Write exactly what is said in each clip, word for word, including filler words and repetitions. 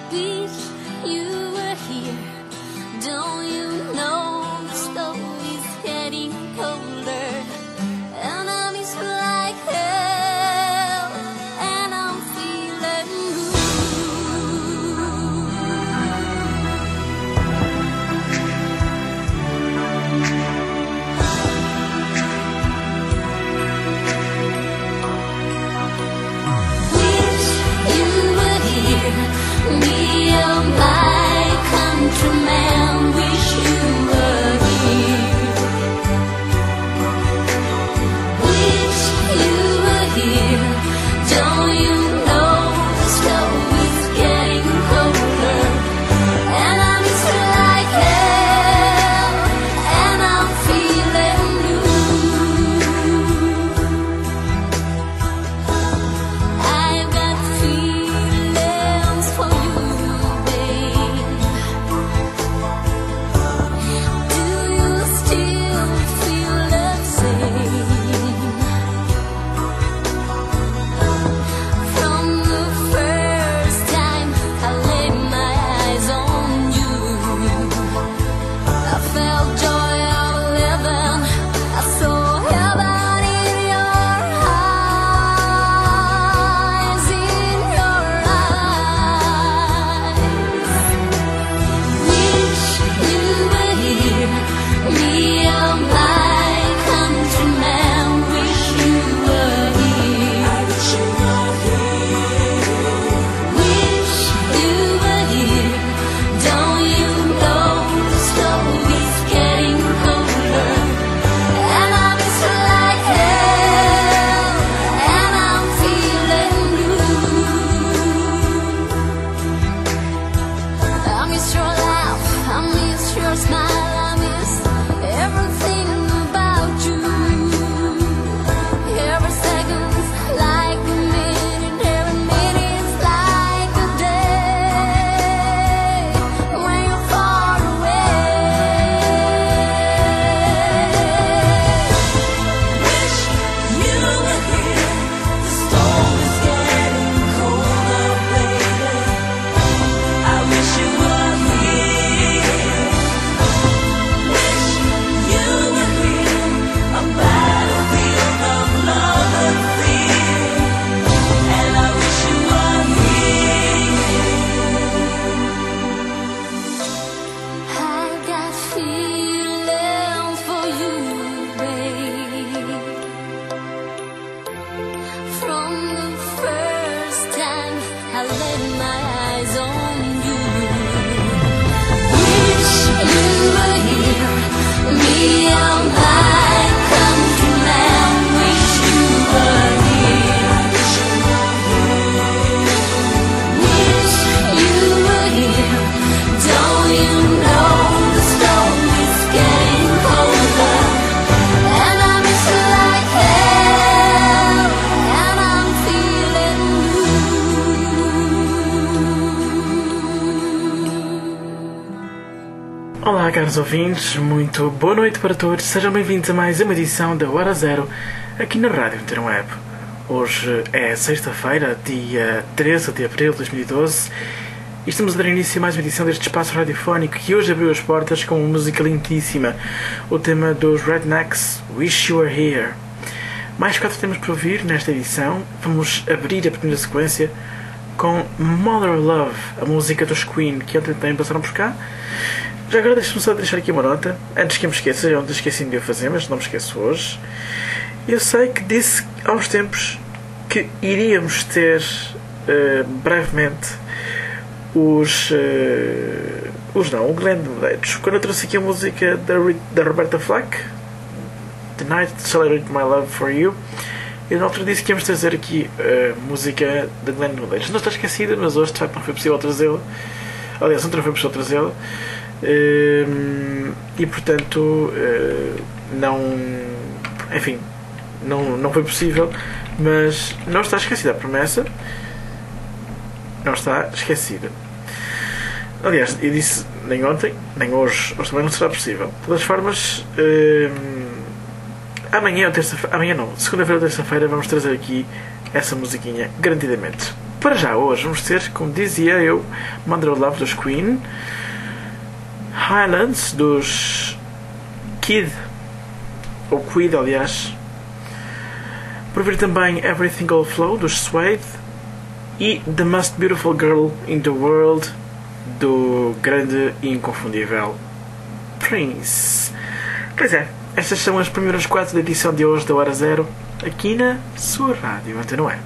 Wish you were here. Don't you know the snow is getting colder, and I miss you like hell, and I'm feeling Wish you were here, me and my countryman. Wish you were here. Wish you were here. Don't you know the snow is getting colder, and I miss you like hell, and I'm feeling blue. I've got feelings for you, babe. Do you still feel the same? From the first time I laid my eyes on you, I felt joy of living. I saw heaven in your eyes, in your eyes. Wish you were here, me and my countryman. Wish you were here. Wish you were here. Don't you know the snow is getting colder, and I miss you like hell, and I'm feeling blue. I miss your laugh, I miss your smile, I miss everything about you. Every second's like a minute, every minute's like a day when you're far away. Wish you were here. The storm is getting colder, baby. I wish you were here. Wish you were here. A battlefield of love and fear, and I wish you were here. I've got feelings for you, babe. From the first time I laid my eyes on you, wish you were here, me and my countryman. Wish you were here. Wish you were here. Don't you know the snow is getting colder, and I miss you like hell, and I'm feeling blue. Olá, caros ouvintes, muito boa noite para todos. Sejam bem-vindos a mais uma edição da Hora Zero aqui na Rádio Antena Web. Hoje é sexta-feira, dia treze de abril de dois mil e doze, e estamos a dar início a mais uma edição deste espaço radiofónico que hoje abriu as portas com uma música lindíssima, o tema dos Rednecks, Wish You Were Here. Mais quatro temas para ouvir nesta edição. Vamos abrir a primeira sequência com Mother of Love, a música dos Queen, que ontem também passaram por cá. Já agora deixe-me só deixar aqui uma nota, antes que eu me esqueça, eu ontem esqueci de o fazer, mas não me esqueço hoje. Eu sei que disse há uns tempos que iríamos ter uh, brevemente os... Uh, os não, o Glenn Medeiros. Quando eu trouxe aqui a música da, da Roberta Flack, Tonight to Celebrate My Love For You, eu na altura disse que íamos trazer aqui a uh, música da Glenn Medeiros. Não está esquecida, mas hoje de facto não foi possível trazê-la. Aliás, ontem não foi possível trazê-la. Uh, e portanto uh, não, enfim, não, não foi possível, mas não está esquecida a promessa, não está esquecida. Aliás, eu disse nem ontem nem hoje, hoje também não será possível. De todas as formas, uh, amanhã ou terça-feira, amanhã não, segunda-feira ou terça-feira vamos trazer aqui essa musiquinha garantidamente. para já hoje vamos ter, como dizia eu, Mother of Love dos Queen, Highlands dos Kid, ou Quid aliás, por vir também Everything Will Flow dos Suede e The Most Beautiful Girl in the World do grande e inconfundível Prince. Pois é, estas são as primeiras quatro da edição de hoje da Hora Zero, aqui na sua rádio Antena Web.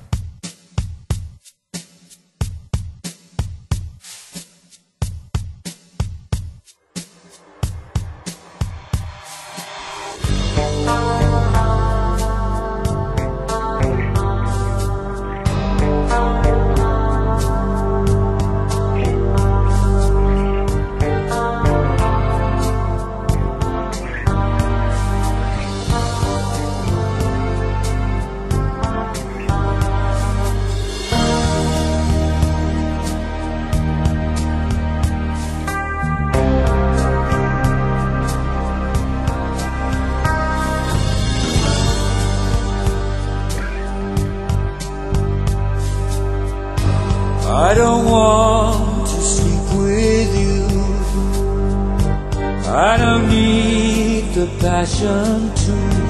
I don't want to sleep with you. I don't need the passion too.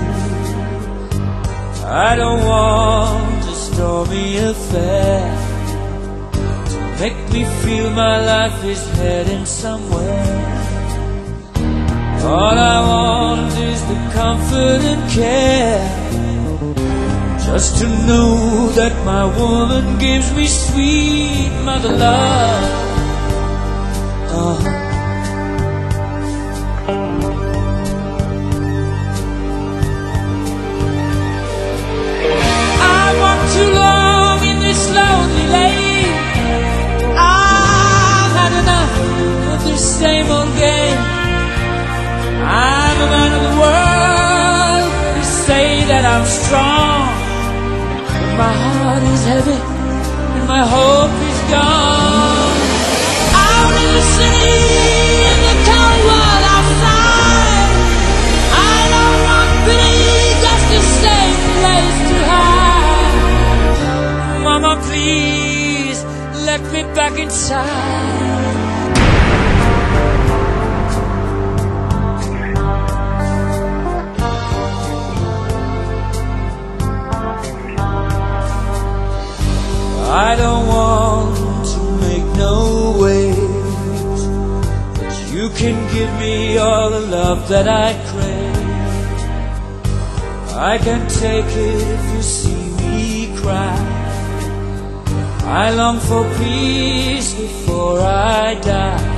I don't want a stormy affair to make me feel my life is heading somewhere. All I want is the comfort and care, just to know that my woman gives me sweet mother love. uh. I walked too long in this lonely lane. I've had enough of this same old game. I'm a man of the world. They say that I'm strong, my heart is heavy and my hope is gone. Out in the city, in the cold world outside, I don't want pity, just the same place to hide. Mama, please let me back inside. I don't want to make no waves, but you can give me all the love that I crave. I can take it if you see me cry. I long for peace before I die.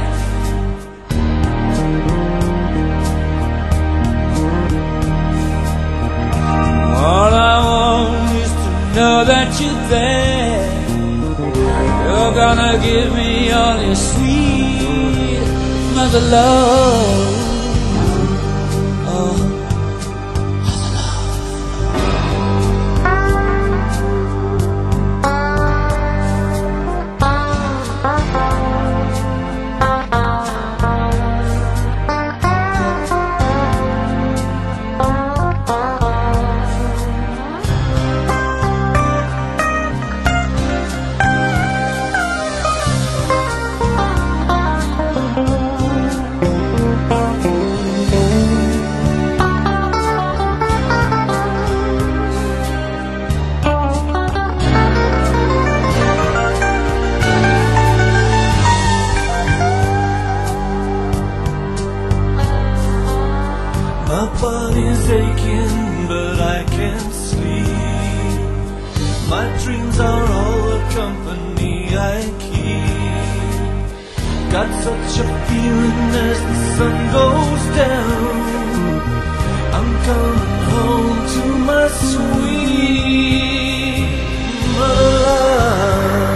All I want is to know that you're there. You're gonna give me all your sweet mother love. Oh, mother love. My body's aching, but I can't sleep. My dreams are all the company I keep. Got such a feeling as the sun goes down, I'm coming home to my sweet mother love.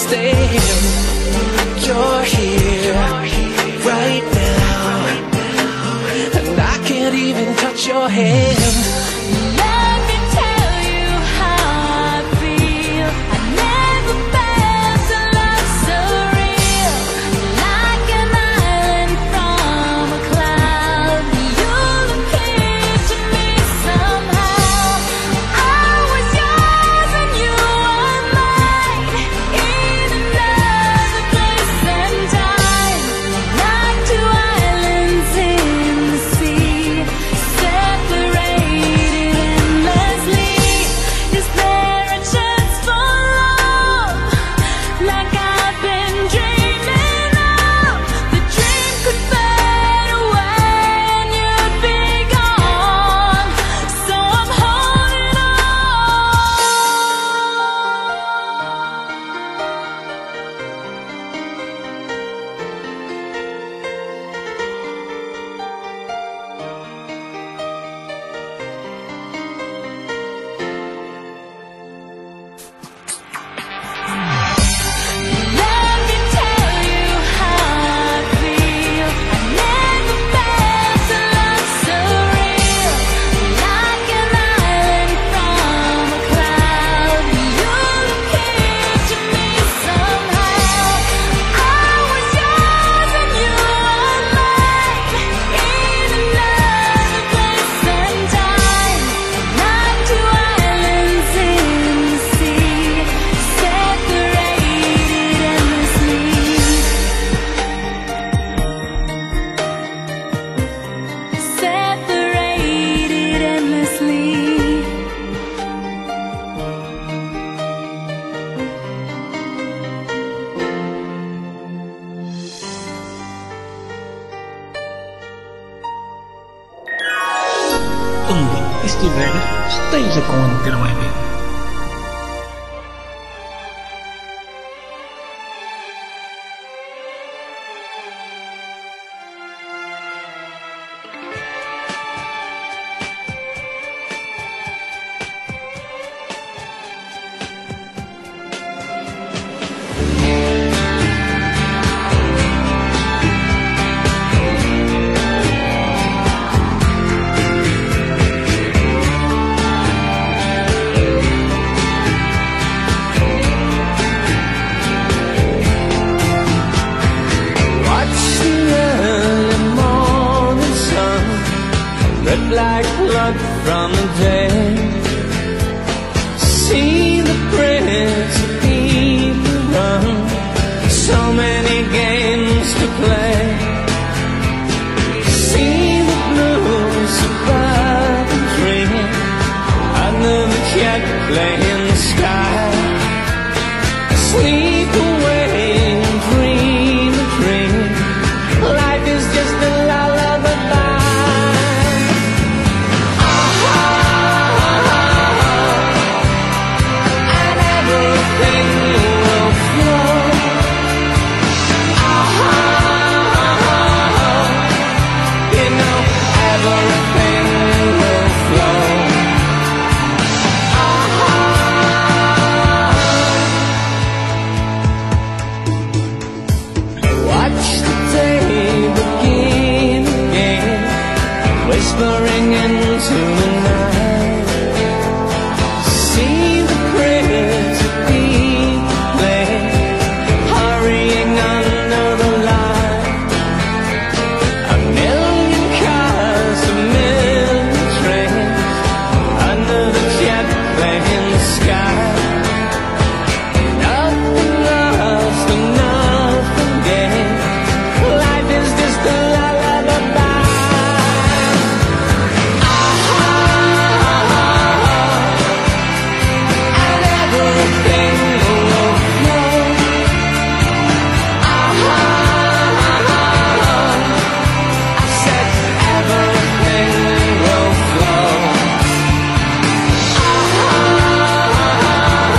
understand. You're here right now, and I can't even touch your hand. Let me tell you how I feel. I never felt a love so real. Like an island from a cloud, you appeared to me somehow. I was yours and you were mine, in another place and time. Like two islands in the sea, separated endlessly. Is there a chance for love, like I've been dreaming of? The dream could fade away and you'd be gone, so I'm holding on. Let me tell you how I feel. I never felt a love so real. Like an island from a cloud, you appeared to me somehow. I was yours and you were mine, in another place and time. Like two islands in the sea, separated endlessly. Separated endlessly. Onde estiver, esteja com a Antena Web. Watch the early morning sun, red like blood from the dead. See the prince of people run, so many games to play. See the blues above the dream, under the jet play in the sky. Sleep away and dream a dream. Life is just a lullaby. And everything will flow. You know, everything will flow. Watch the day begin again, whispering into the night. See the prayers of people play, hurrying under the light. A million cars, a million trains, under the jet play in the sky. Nothing lost and nothing gained. Life is just a lullaby. And everything will flow. I said everything will flow.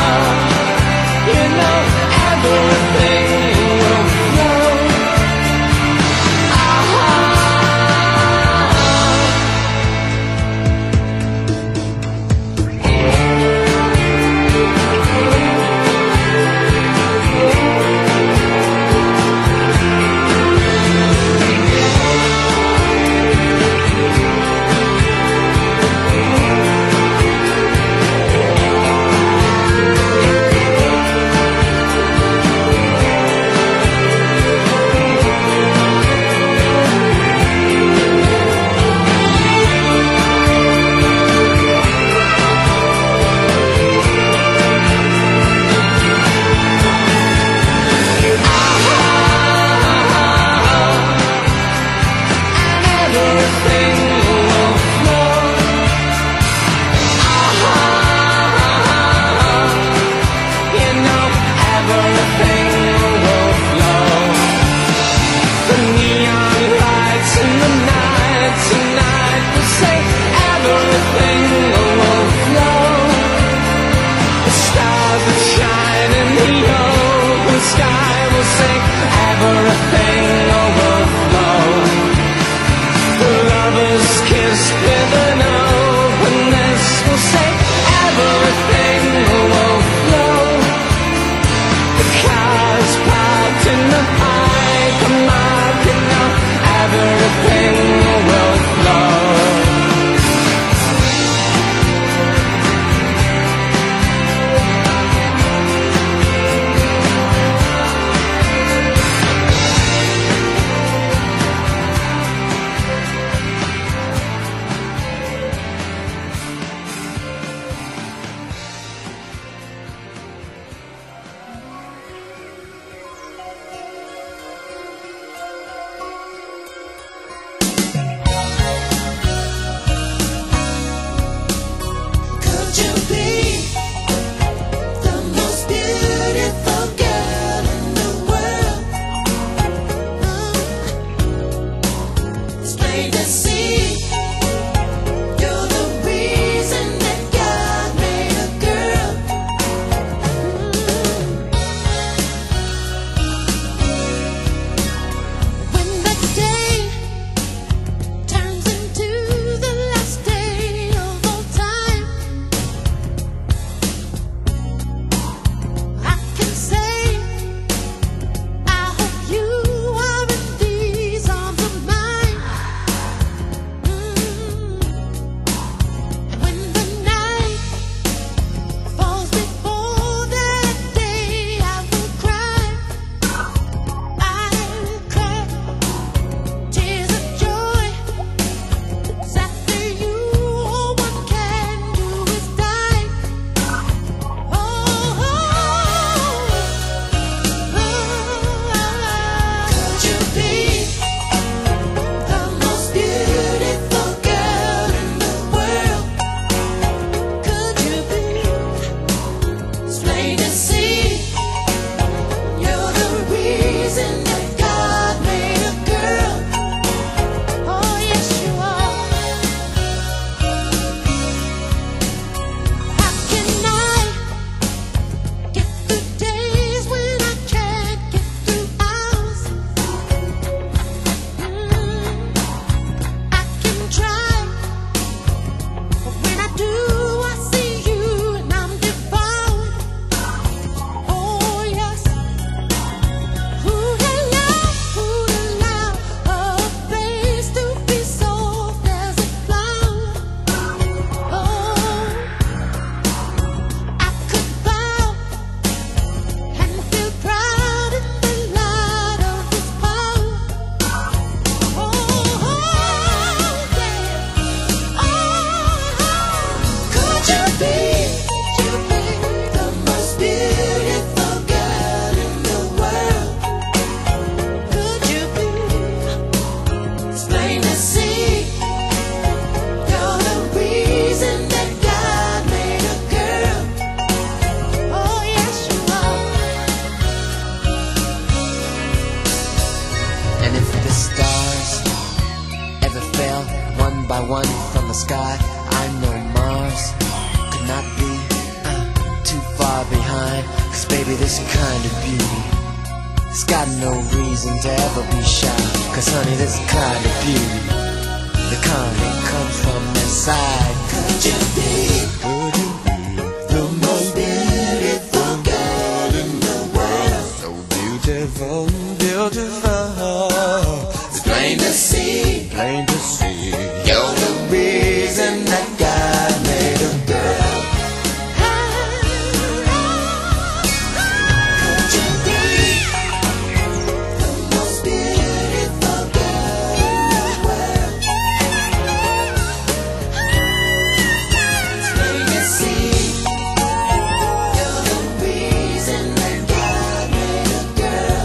sky. I know Mars could not be uh, too far behind. Cause baby, this kind of beauty, it's got no reason to ever be shy. Cause honey, this kind of beauty, the kind that comes from inside. Could you be, could you be the most beautiful girl in the world? So beautiful, beautiful. It's plain to see, plain to see. You're the reason that God made a girl. Could you be the most beautiful girl in the world? It's plain to see. You're the reason that God made a girl.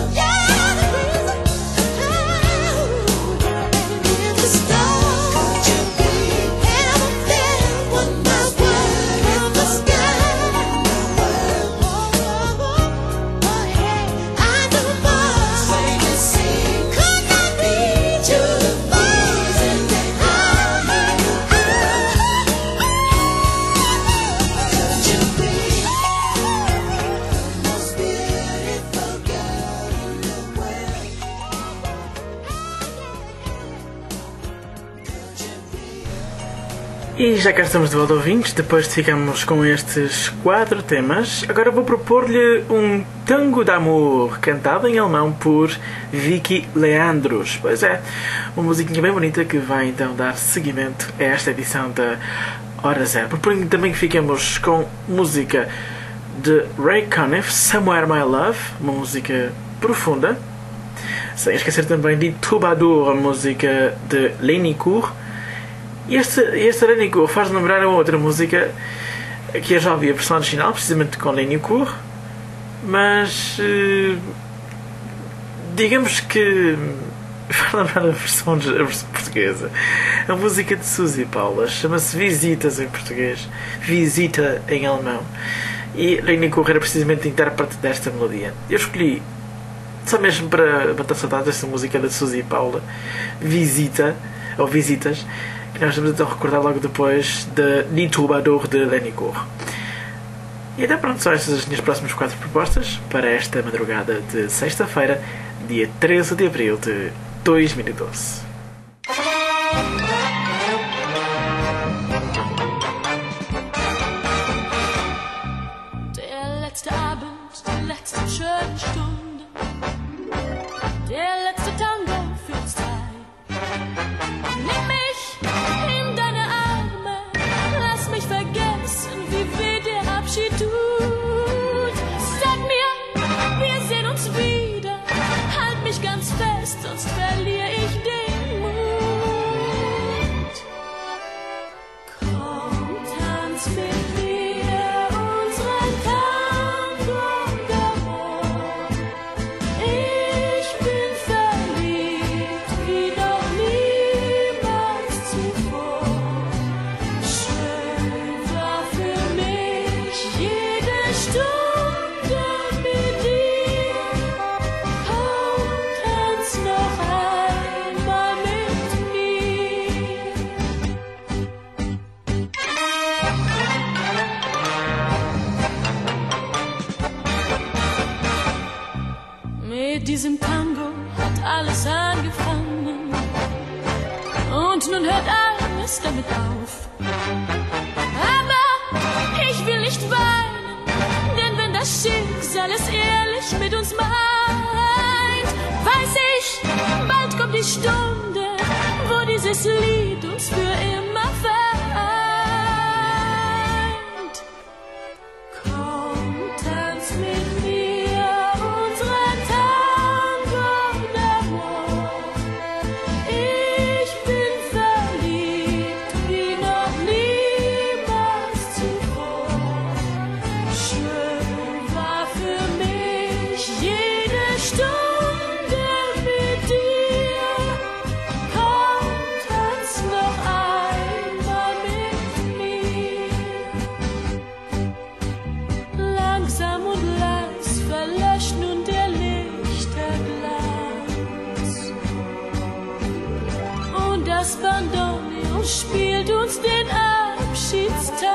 E já cá estamos de volta, ouvintes, depois de ficarmos com estes quatro temas. Agora vou propor-lhe um tango d'amor, cantado em alemão por Vicky Leandros. Pois é, uma musiquinha bem bonita que vai então dar seguimento a esta edição da Hora Zero. Proponho também que fiquemos com música de Ray Conniff, Somewhere My Love, uma música profunda. Sem esquecer também de Troubadour, a música de Lenny Cour. E este, este Lenny Cour faz lembrar a outra música que eu já ouvi a versão original, precisamente com Lenny Cour, mas uh, digamos que faz lembrar a versão, a versão portuguesa. A música de Suzy Paula chama-se Visitas em português, Visita em alemão, e Lenny Cour era precisamente intérprete desta melodia. Eu escolhi só mesmo para matar saudades dessa música da Suzy Paula, Visita ou Visitas, que nós vamos então recordar logo depois de Die Troubadour de Lenny Cour. E até pronto, são estas as minhas próximas quatro propostas para esta madrugada de sexta-feira, dia treze de abril de dois mil e doze. Der letzte Abend, die letzte schöne Stunde, der letzte Tango für uns drei. Nimm mich in deine Arme, lass mich vergessen, wie weh der Abschied tut. Sag mir, wir sehen uns wieder, halt mich ganz fest, sonst verliere ich den Mut. Komm, tanz mit mir unseren Tango d'amor. Ich bin verliebt wie noch niemals zuvor. Schön war für mich jede Stunde mit dir. Komm, tanz noch einmal mit mir. Mit diesem Tango hat alles angefangen und nun hört alles damit auf. Aber ich will nicht weinen, denn wenn das Schicksal es ehrlich mit uns meint, weiß ich, bald kommt die Stunde, wo dieses Lied uns für immer vereint. Komm, tanz mit mir unseren Tango d'amor. Ich bin verliebt wie noch niemals zuvor. Schön war für mich jede Stunde mit dir. Komm, tanz noch einmal mit mir. Langsam und leis verlöscht nun der Lichterglanz und das Bandoneon spielt uns den Abschiedstanz.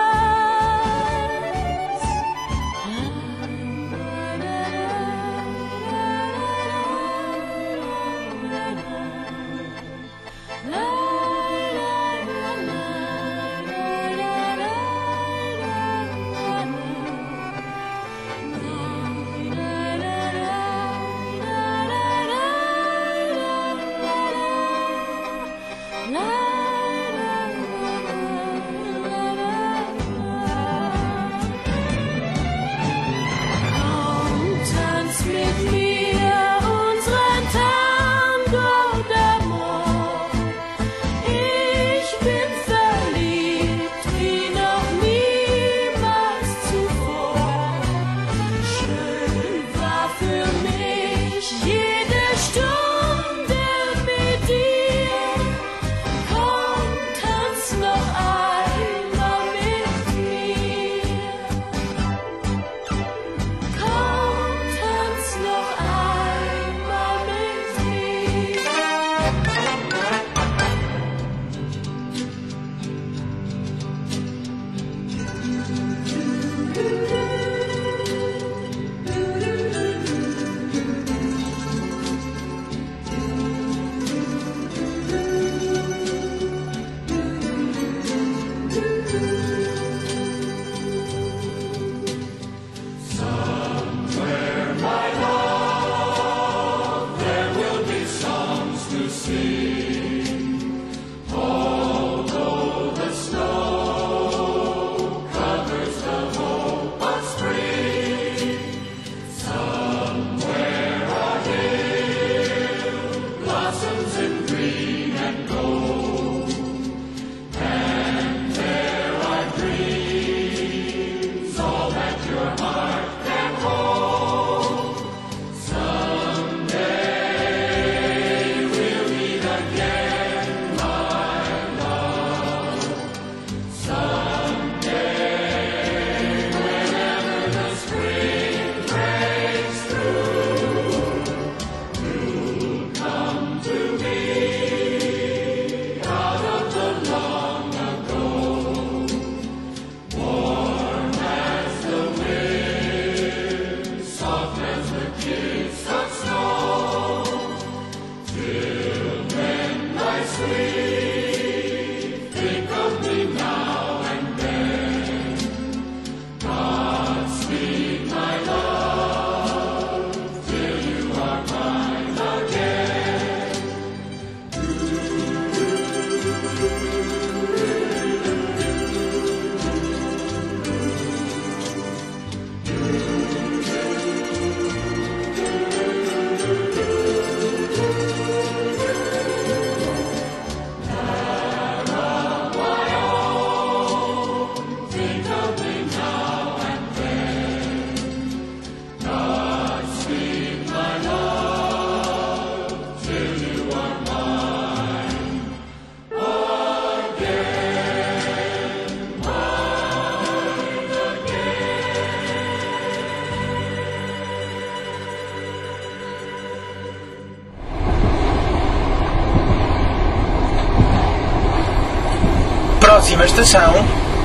Próxima estação,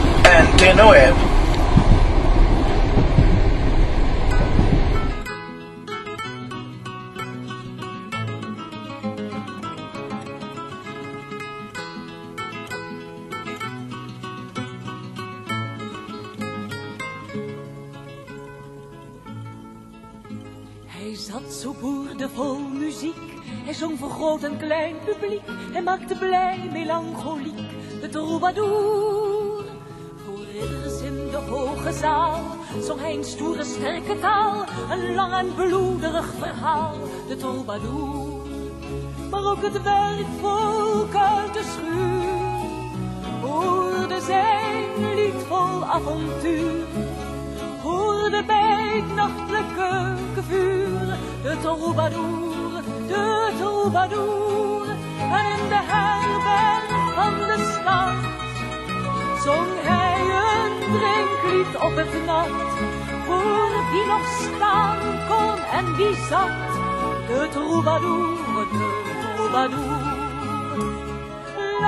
Antena Web. Hij zat zo boerdevol muziek, hij zong voor groot en klein publiek, hij maakte blij melancholiek, de troubadour. Voor ridders in de hoge zaal zong hij een stoere sterke taal, een lang en bloederig verhaal, de troubadour. Maar ook het werkvolk uit de schuur hoorde zijn lied vol avontuur, hoorde bij het nachtelijke vuur de troubadour, de troubadour. En in de herberg van de stad zong hij een drinklied op het nat, voor wie nog staan kon en wie zat, de troubadour, de troubadour.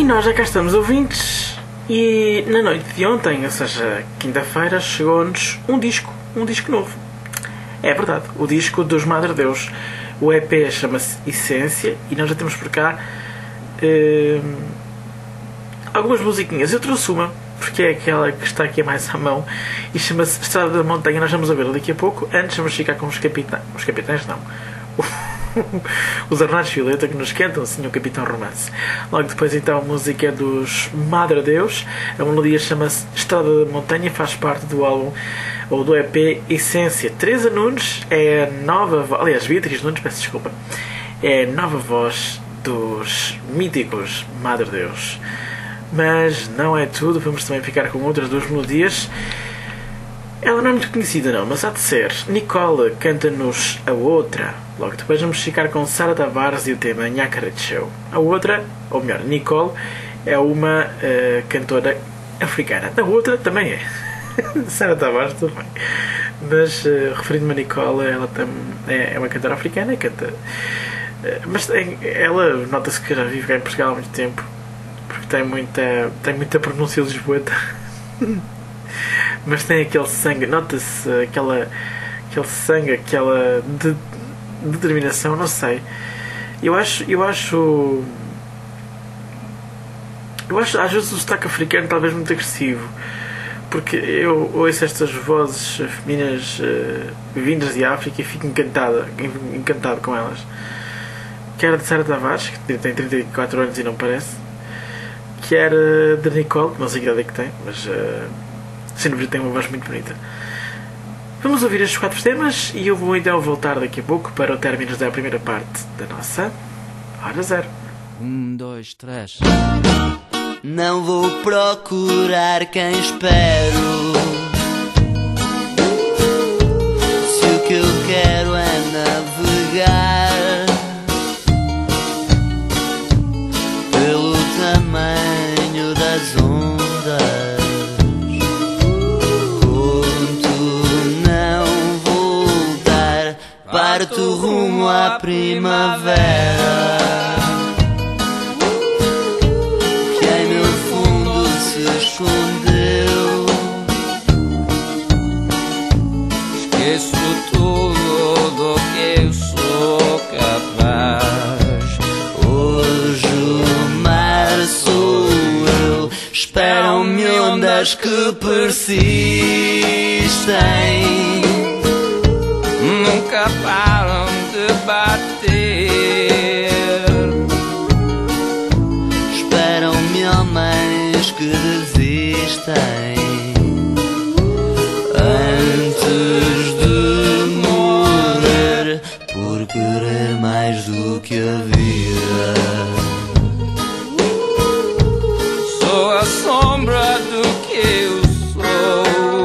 E nós já cá estamos, ouvintes, e na noite de ontem, ou seja, quinta-feira, chegou-nos um disco, um disco novo. É verdade, o disco dos Madre Deus. O E P chama-se Essência e nós já temos por cá uh, algumas musiquinhas. Eu trouxe uma, porque é aquela que está aqui mais à mão e chama-se Estrada da Montanha. Nós vamos ouvir daqui a pouco. Antes vamos ficar com os capitães. Os capitães não. Os Ornatos Violeta que nos cantam assim o Capitão Romance. Logo depois então a música dos Madre Deus. A melodia chama-se Estrada da Montanha, faz parte do álbum ou do E P Essência. Teresa Nunes é a nova voz, aliás Beatriz Nunes, peço desculpa, é a nova voz dos míticos Madre Deus. Mas não é tudo, vamos também ficar com outras duas melodias. Ela não é muito conhecida não, mas há de ser. Nicole canta-nos A Outra. Logo depois vamos ficar com Sara Tavares e o tema Nhácara de Show. A Outra, ou melhor, Nicole é uma uh, cantora africana. A Outra também é. Sara Tavares, tudo bem. Mas uh, referindo-me a Nicole, ela tam, é, é uma cantora africana e canta. Uh, mas tem, ela nota-se que já vive cá em Portugal há muito tempo, porque tem muita, tem muita pronúncia lisboeta. Mas tem aquele sangue, nota-se aquela, aquele sangue, aquela de, determinação, não sei. Eu acho, eu acho, eu acho às vezes o sotaque africano talvez muito agressivo, porque eu ouço estas vozes femininas uh, vindas de África e fico encantada, encantado com elas. Quer de Sara Tavares, que tem trinta e quatro anos e não parece, quer uh, de Nicole, que não sei que idade é que tem, mas uh, sem dúvida tem uma voz muito bonita. Vamos ouvir estes quatro temas e eu vou então voltar daqui a pouco para o término da primeira parte da nossa Hora Zero. Um, dois, três. Não vou procurar quem espero, se o que eu quero é navegar pelo tamanho das ondas. Parto rumo à primavera, que em meu fundo se escondeu. Esqueço tudo do que eu sou capaz. Hoje o mar sou eu. Esperam-me ondas que persistem, Nunca param de bater. Esperam-me homens que desistem antes de morrer, por querer mais do que a vida. Sou a sombra do que eu sou,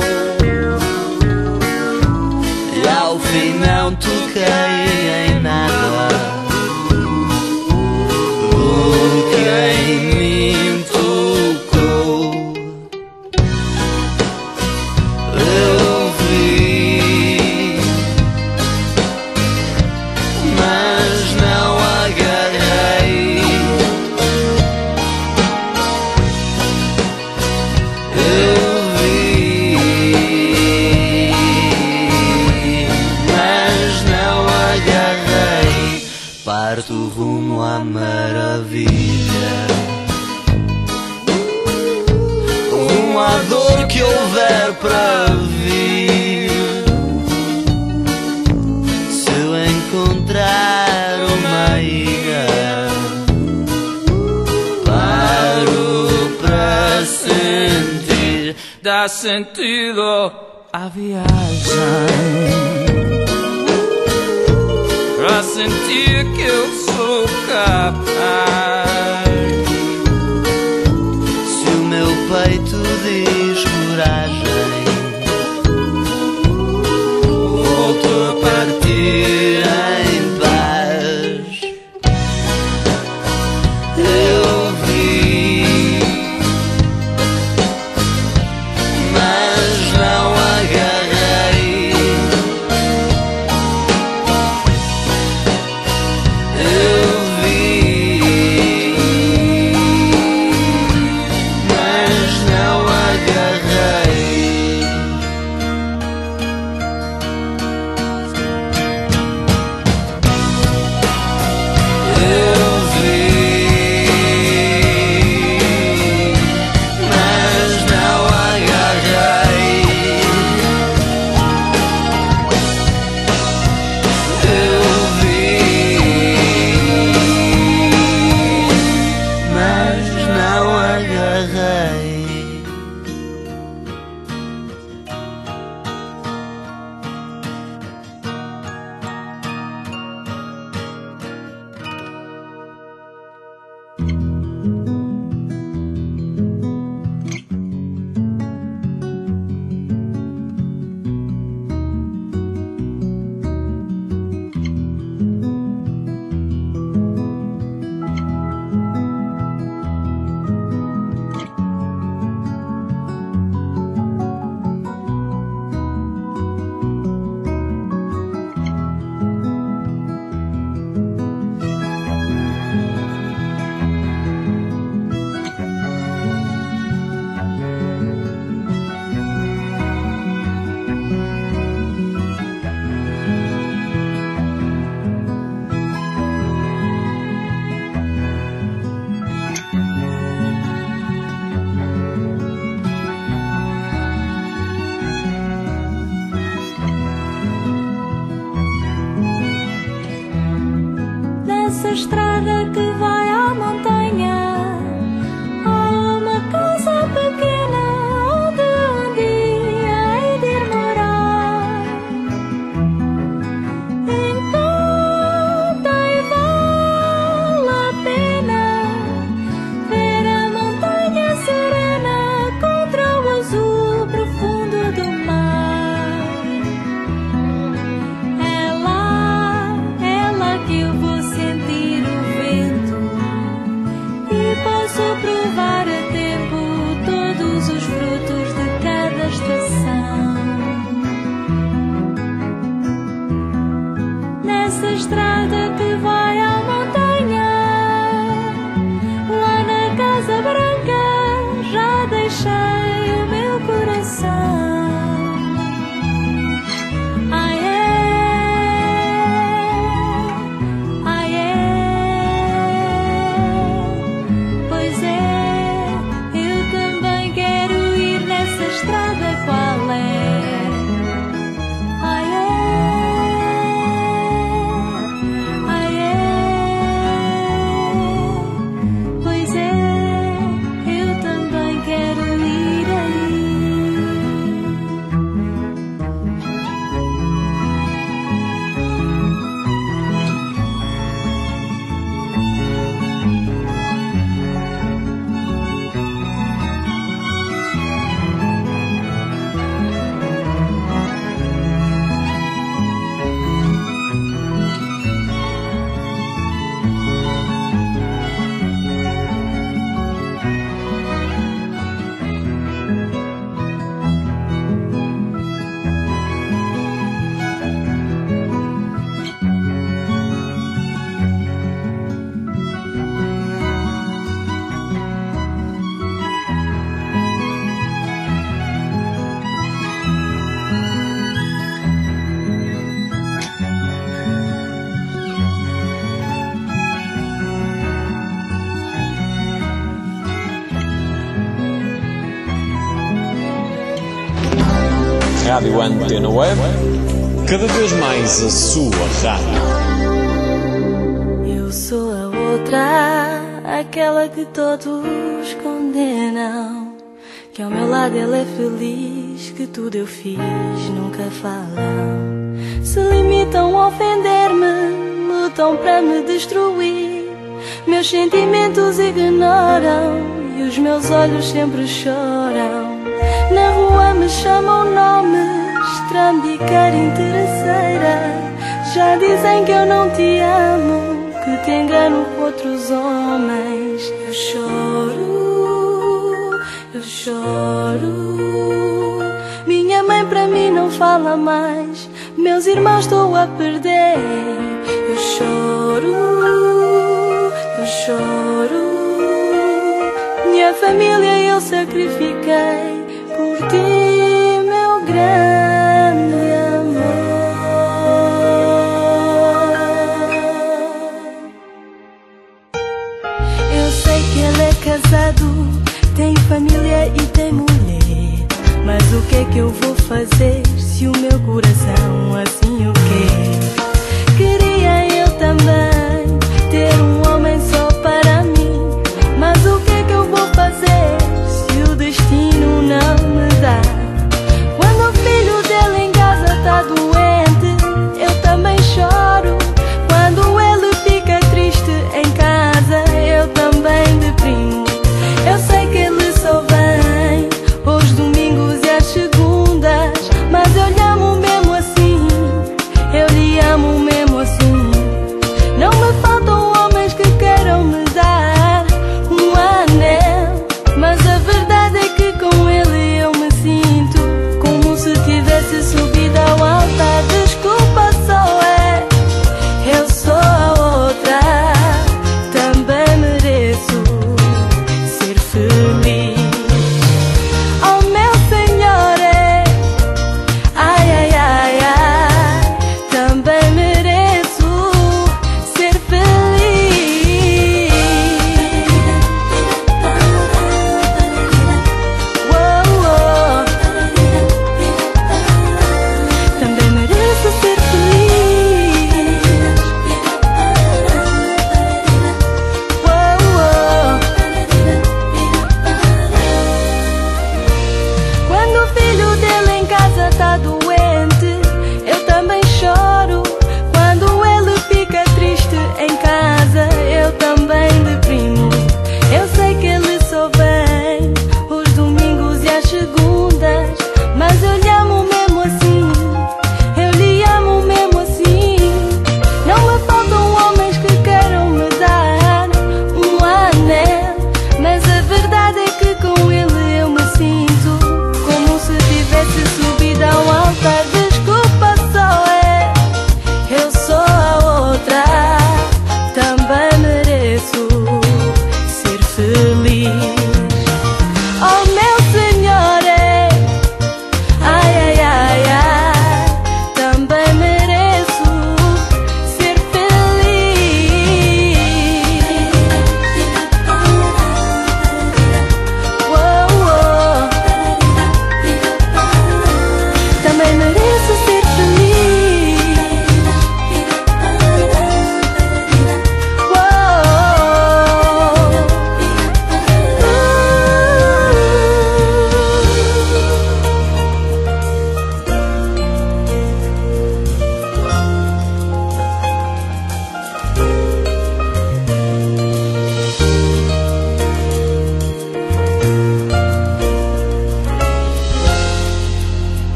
e ao fim não toquei em nada do que em mim tocou. Eu vi, mas não agarrei. Eu vi, mas não agarrei. Parto rumo à maravilha, rumo à dor que houver para vir. Se eu encontrar uma ilha, paro para sentir. dá sentido à viagem, pra sentir que eu sou capaz. Se o meu peito diz coragem, volto a partir em paz. Eu vi, mas não agarrei. Eu vi, Nessa estrada que vai à montanha, há uma casa pequena onde um dia hei de ir morar. Encontra e vale a pena ver a montanha serena contra o azul profundo do mar. É lá, é lá que eu vou sentir o vento e posso provar a tempo todos os frutos de cada estação. Nessa estrada que vai à montanha, lá na Casa Branca, já deixei o meu coração. Ai é, ai é, pois é, eu também quero ir nessa estrada, qual é? Ai é, ai é, pois é, eu também quero ir aí. Rádio Antena Web, cada vez mais a sua rádio. Eu sou a outra, aquela que todos condenam, que ao meu lado ela é feliz, que tudo eu fiz, nunca falam. Se limitam a ofender-me, lutam para me destruir, meus sentimentos ignoram e os meus olhos sempre choram. Na rua me chamam nomes, trambiqueira, interesseira. Já dizem que eu não te amo, que te engano com outros homens. Eu choro, eu choro. Minha mãe para mim não fala mais, meus irmãos estou a perder. Eu choro, eu choro. Minha família eu sacrifiquei por ti, meu grande amor. Eu sei que ele é casado, tem família e tem mulher, mas o que é que eu vou fazer se o meu coração assim o quer? Queria eu também ter um homem só para mim, mas o que é que eu vou fazer se o destino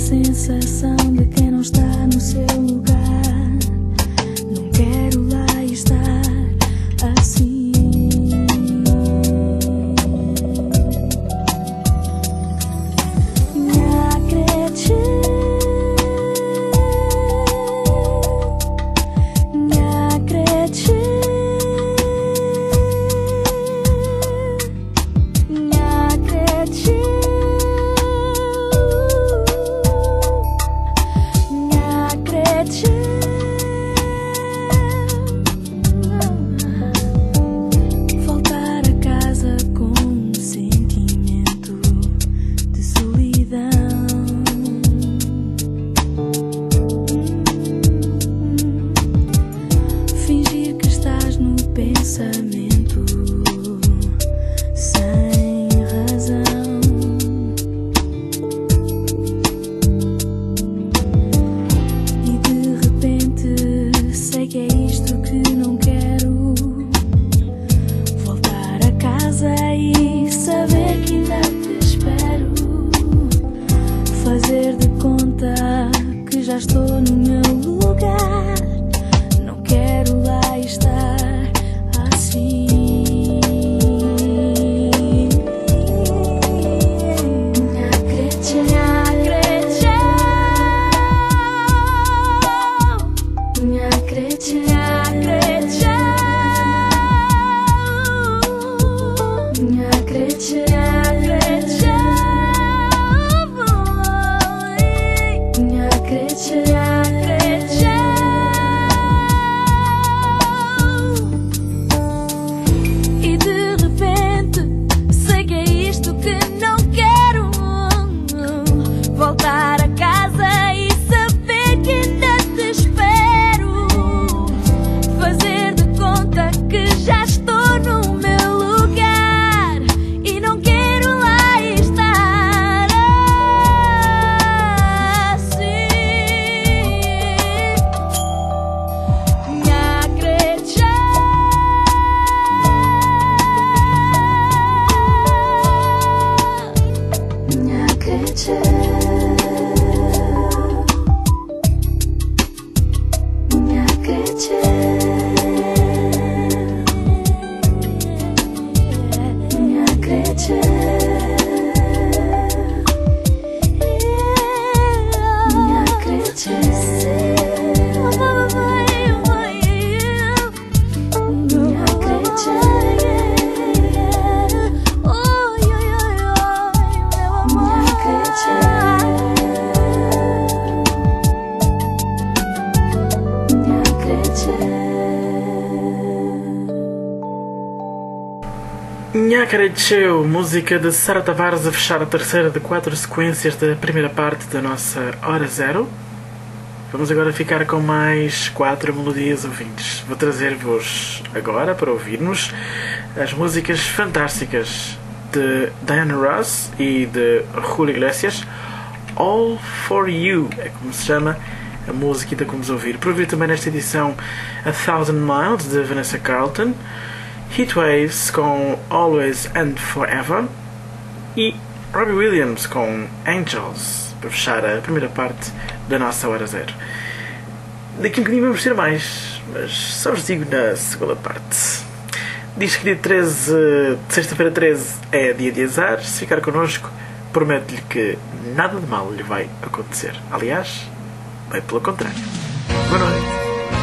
sensação de quem não está no seu lugar. Não quero lá estar assim. Não acredito, não acredito, não acredito. Voltar a casa com um sentimento de solidão. Fingir que estás no pensamento sem razão. E de repente sei que é isto que não quero. Voltar a casa e saber que ainda te espero. Fazer de conta que já estou no meu lugar. Não quero lá estar assim. Não acredito, não acredito. Não acredito, não acredito. Não acredito, não acredito. Não acredito, não acredito. E de repente sei que é isto que não quero. Voltar a casa e saber que ainda te espero. Fazer de conta que já estou no meu lugar. E não quero lá estar assim. Não acredito. Não acredito. Não acredito. Não acredito. Não acredito. Não acredito. Nha Acrediteu, música de Sara Tavares a fechar a terceira de quatro sequências da primeira parte da nossa Hora Zero. Vamos agora ficar com mais quatro melodias ouvintes. Vou trazer-vos agora, para ouvirmos, as músicas fantásticas de Diana Ross e de Julio Iglesias. All For You é como se chama a música que vamos ouvir. Por ouvir também nesta edição A Thousand Miles de Vanessa Carlton, Heatwaves com Always and Forever e Robbie Williams com Angels, para fechar a primeira parte da nossa Hora Zero. Daqui a um bocadinho vamos ter mais, mas só vos digo na segunda parte. Diz que dia treze, sexta-feira treze, é dia de azar. Se ficar connosco, prometo-lhe que nada de mal lhe vai acontecer. Aliás, vai pelo contrário. Boa noite.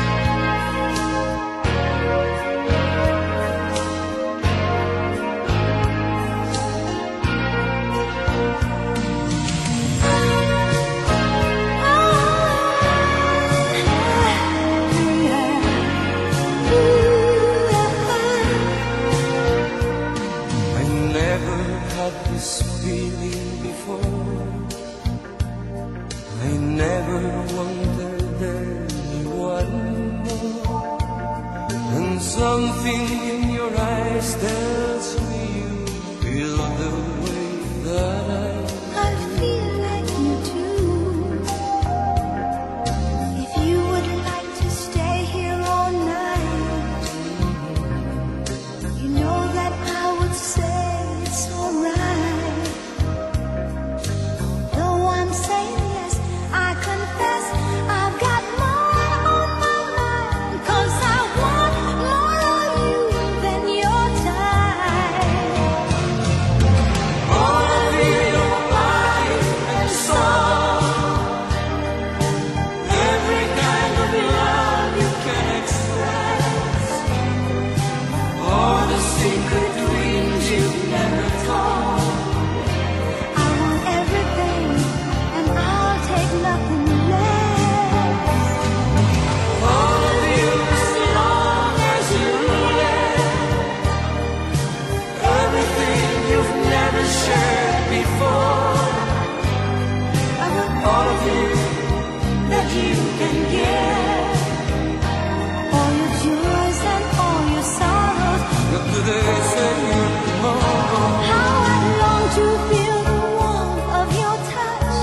Something in your eyes tells me you feel the way that I I feel like you do. If you would like to stay here all night, you know that I would say it's alright. Though I'm saying yes, all of you that you can give. All your joys and all your sorrows. What do they say tomorrow? How I long to feel the warmth of your touch.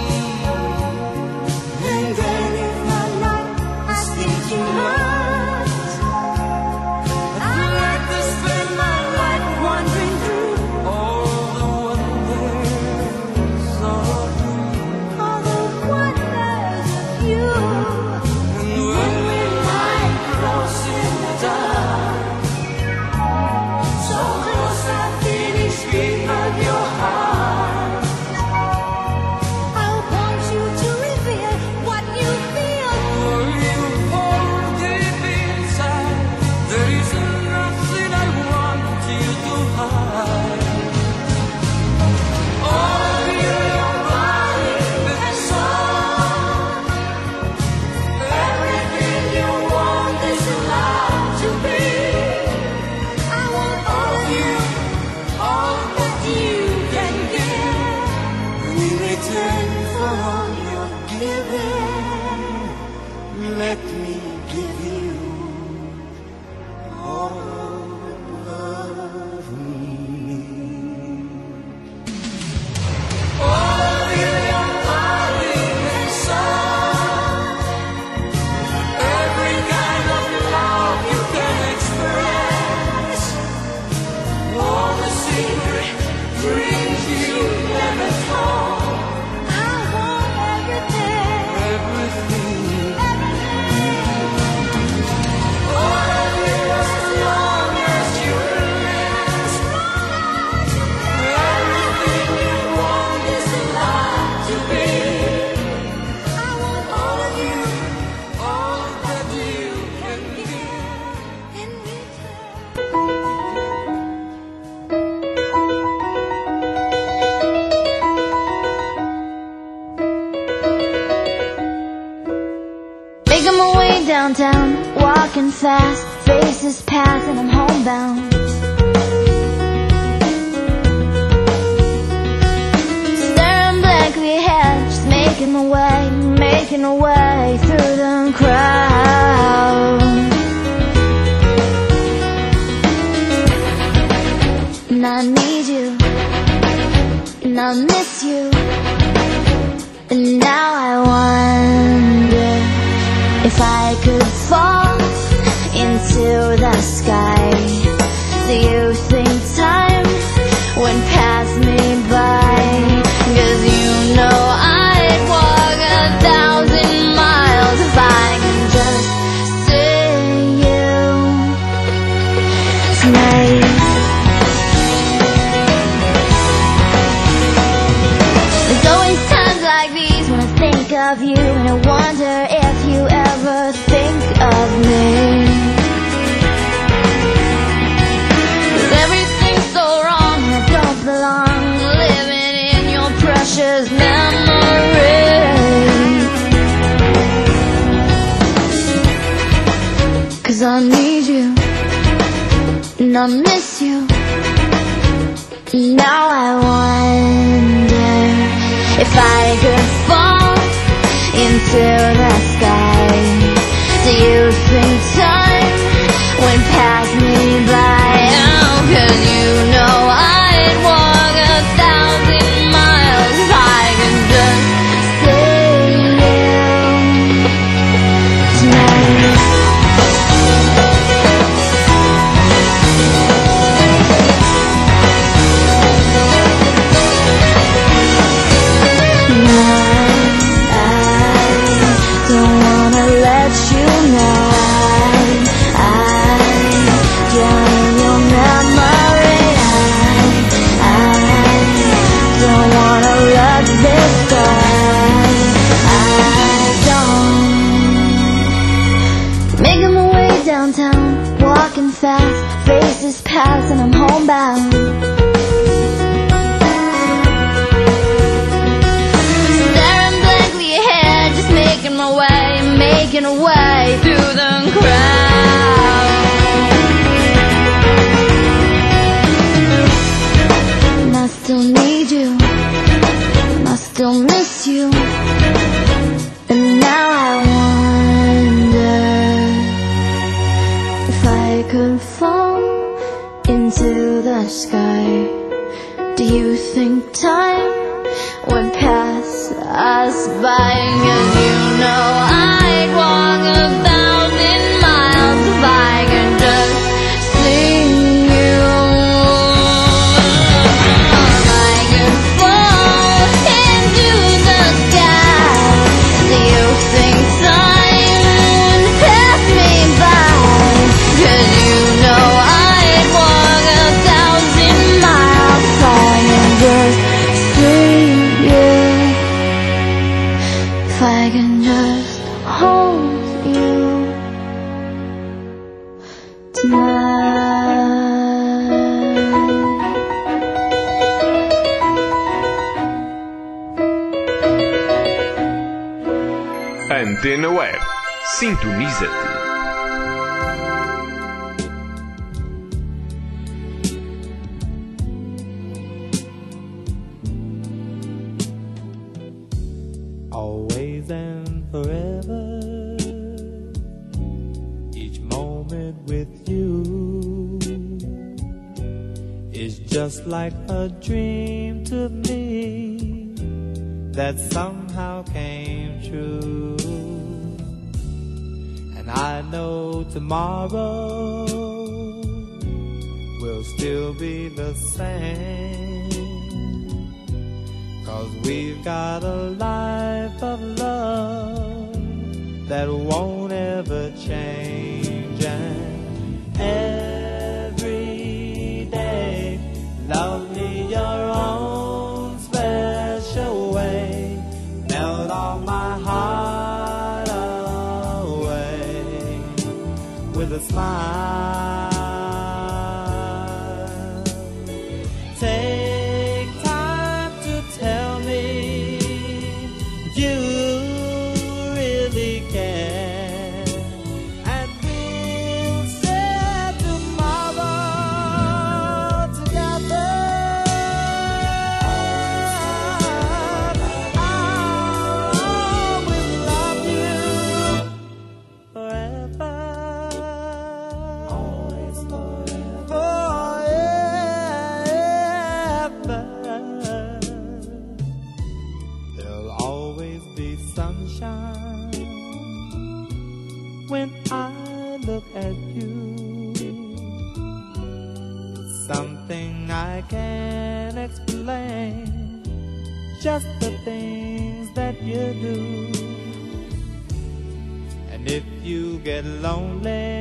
And then If my life I speak too much, I'd like to spend my life wandering through all the wonders of you. all the wonders of you. And when we lie close in the dark, so close I feel each beat of your heart. I want you to reveal what you feel. For you hold deep inside, there is nothing I want you to hide. All of you, your body and soul, everything you want is allowed to be. I want All of you, all that you can give, and in return for all your giving, let me give you all of me. All of you, your body and soul, every kind of love you can express, all the secret dreams you never told, I want everything. everything. All All of you, as long as you live, everything you want is allowed to be. I want All of you, all that you can give. in return. Making my way downtown, walking fast, faces pass and I'm homebound. Staring blankly ahead, just making my way, making my way through the crowd. And I need you, and I miss you, and now I wonder if I could fall into the sky. Do you think time went past me by? 'Cause you know I'd walk a thousand miles if I could just see you tonight. There's always times like these when I think of you, and I wonder if you ever think of me. 'Cause everything's so wrong, I don't belong living in your precious memory. 'Cause I need you, and I miss you. Now I wonder if I could fall into the sky. Do you think time went past me by? Oh, 'cause you know I'd walk a thousand miles if I could just see you tonight. I don't wanna let you know I, I drown in your memory. I, I don't wanna let this go. I don't. Making my way downtown, walking fast, faces pass and I'm homebound. Staring blankly ahead, just making my way, making a way through the crowd. And I still need you, and I still miss you. my sky. Do you think time would pass us by? 'Cause you know I'd walk a thousand miles if I could just see you. I could fall into the sky. Do you think time would pass me by? 'Cause you know I'd walk a thousand miles if I could just see you. If I can just hold you tonight. Antena Web. Sintoniza-te. Always and forever, each moment with you is just like a dream to me that somehow came true. And I know tomorrow will still be the same, 'cause we've got a life of love that won't ever change. And every day, love me your own special way. Melt all my heart away with a smile. Take time to tell me you really care, and we'll share tomorrow together. I'll always love you forever. Always forever. Forever. There'll always be sunshine when I look at you. Something I can't explain, just the things that you do. And if you get lonely,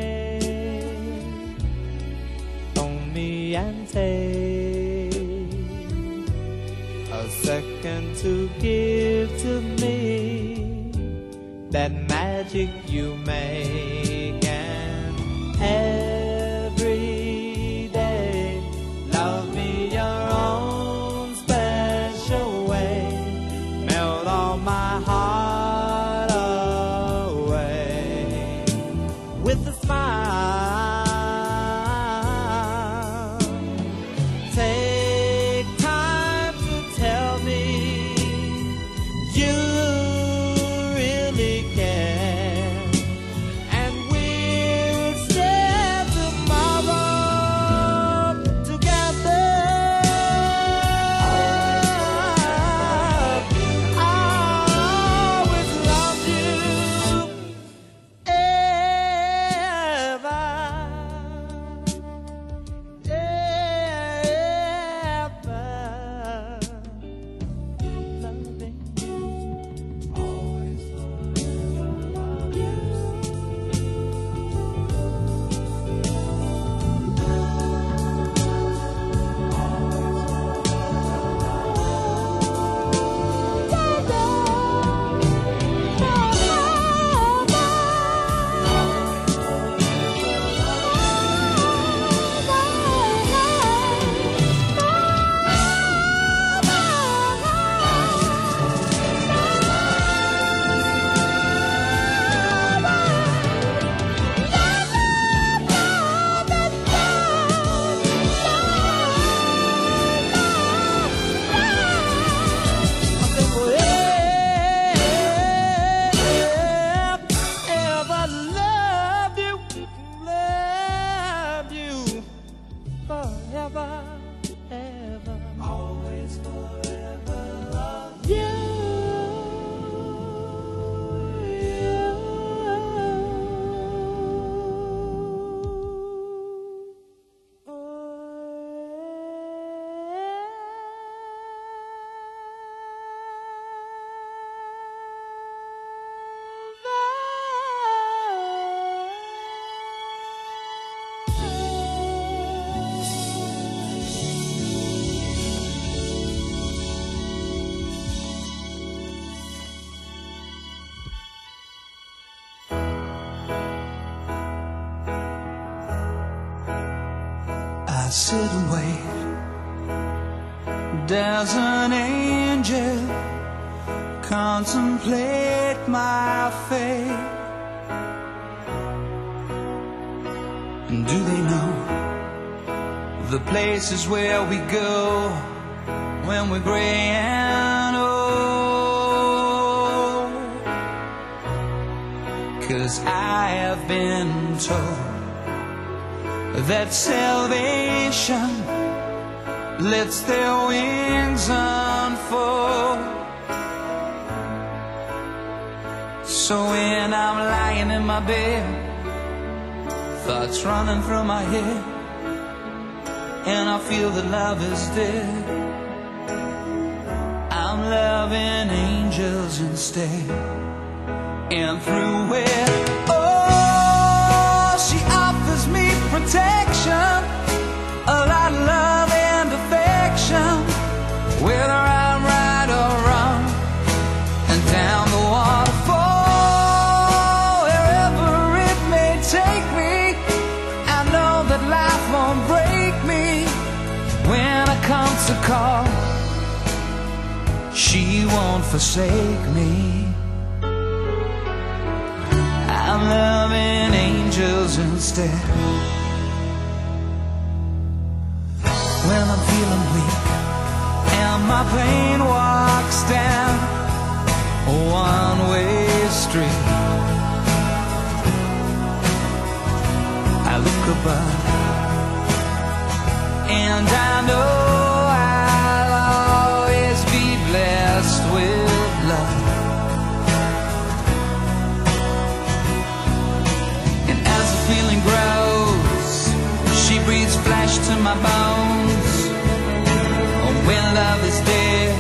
phone me and take a second to give to me that magic you make. And every day, love me your own special way. Melt all my heart away with a smile. Take time to tell me you really care, and we'll share tomorrow together. I'll sit and wait. Does an angel contemplate my fate? And do they know the places where we go when we're gray and old? 'Cause I have been told that salvation lets their wings unfold. So when I'm lying in my bed, thoughts running through my head, and I feel that love is dead, I'm loving angels instead. And through it, oh, she offers me protection, a lot of love and affection, whether I'm right or wrong. And down the waterfall, wherever it may take me, I know that life won't break me. When I come to call, she won't forsake me. I'm loving angels instead. When I'm feeling weak and my pain walks down a one-way street, I look above and I know I'll always be blessed with love. And as the feeling grows, she breathes flesh to my bones. Oh, when love is dead,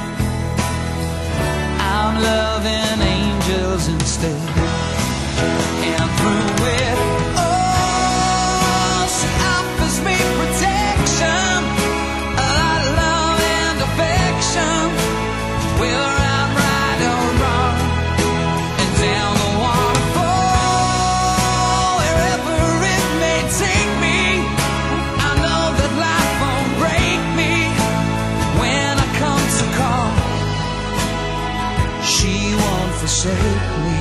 I'm loving angels instead. And through it, oh, she offers me protection, a lot of love and affection, whether I'm right or wrong. And down the waterfall, wherever it may take me, I know that life won't break me. When I come to call, she won't forsake me.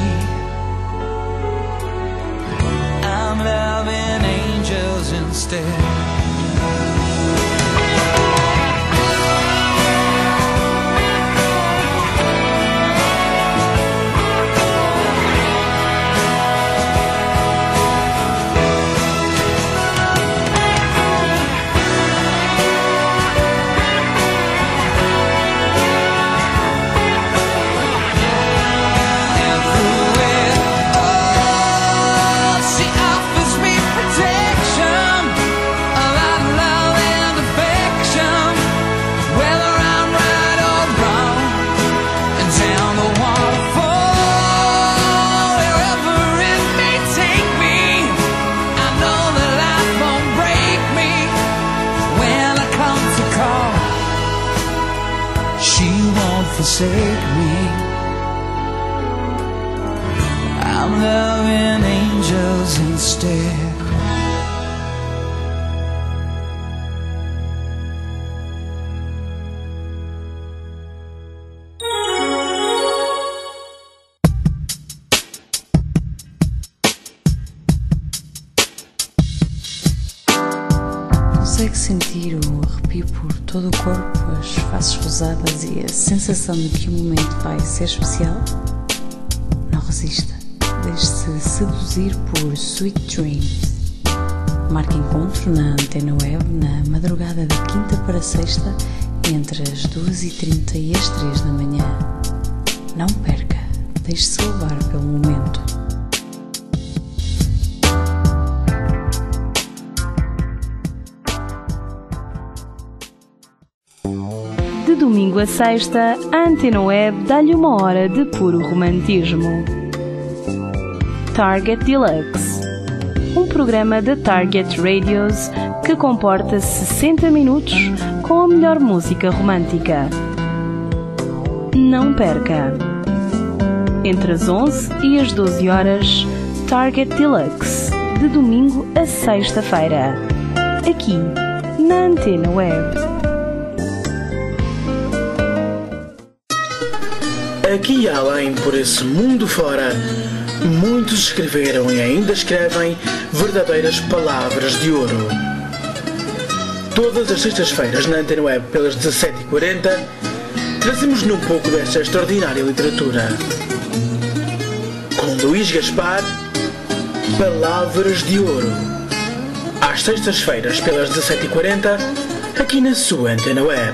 I'm loving angels instead. Forsake me. I'm loving angels instead. Consegue sentir o arrepio por todo o corpo, as faces rosadas e a sensação de que o momento vai ser especial? Não resista, deixe-se seduzir por Sweet Dreams. Marque encontro na Antena Web na madrugada da quinta para sexta, entre as duas e trinta e as três da manhã. Não perca, deixe-se levar pelo momento. De domingo a sexta, a Antena Web dá-lhe uma hora de puro romantismo. Target Deluxe, um programa da Target Radios que comporta sessenta minutos com a melhor música romântica. Não perca! Entre as onze e as doze horas, Target Deluxe, de domingo a sexta-feira, aqui na Antena Web. Aqui e além, por esse mundo fora, muitos escreveram e ainda escrevem verdadeiras palavras de ouro. Todas as sextas-feiras na Antena Web, pelas dezassete e quarenta, trazemos-lhe um pouco desta extraordinária literatura. Com Luís Gaspar, Palavras de Ouro. Às sextas-feiras, pelas dezassete e quarenta, aqui na sua Antena Web.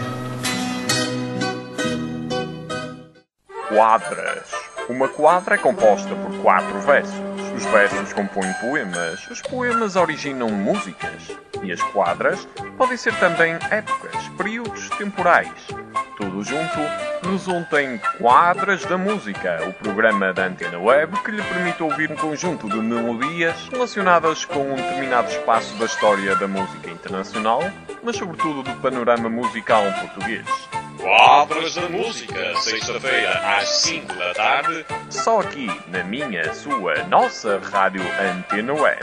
Quadras. Uma quadra é composta por quatro versos. Os versos compõem poemas, os poemas originam músicas. E as quadras podem ser também épocas, períodos temporais. Tudo junto resulta em Quadras da Música, o programa da Antena Web que lhe permite ouvir um conjunto de melodias relacionadas com um determinado espaço da história da música internacional, mas sobretudo do panorama musical português. Quadras da Música, sexta-feira às cinco da tarde, só aqui na minha, sua, nossa rádio Antena Web.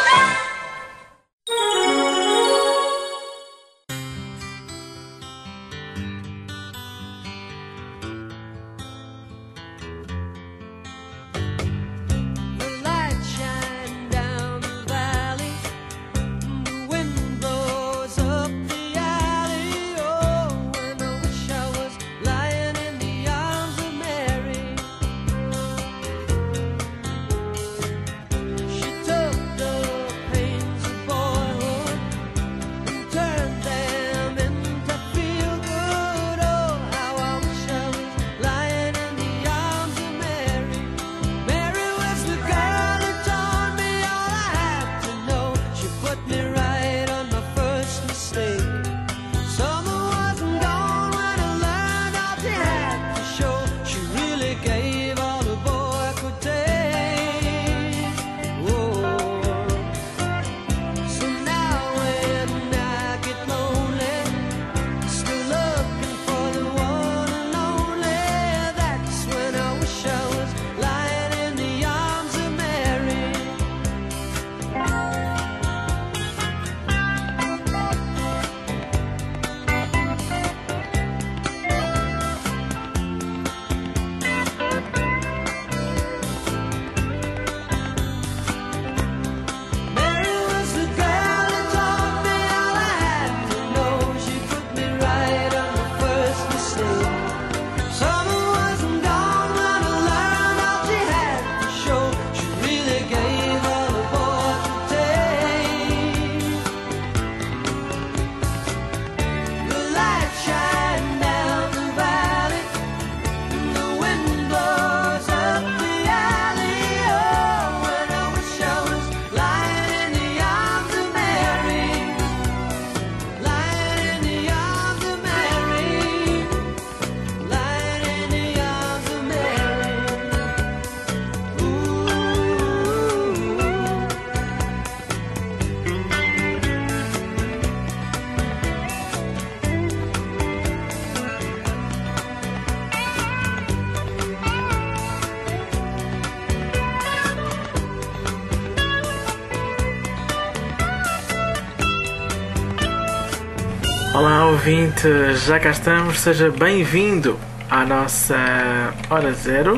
Olá ouvinte, já cá estamos, seja bem-vindo à nossa Hora Zero.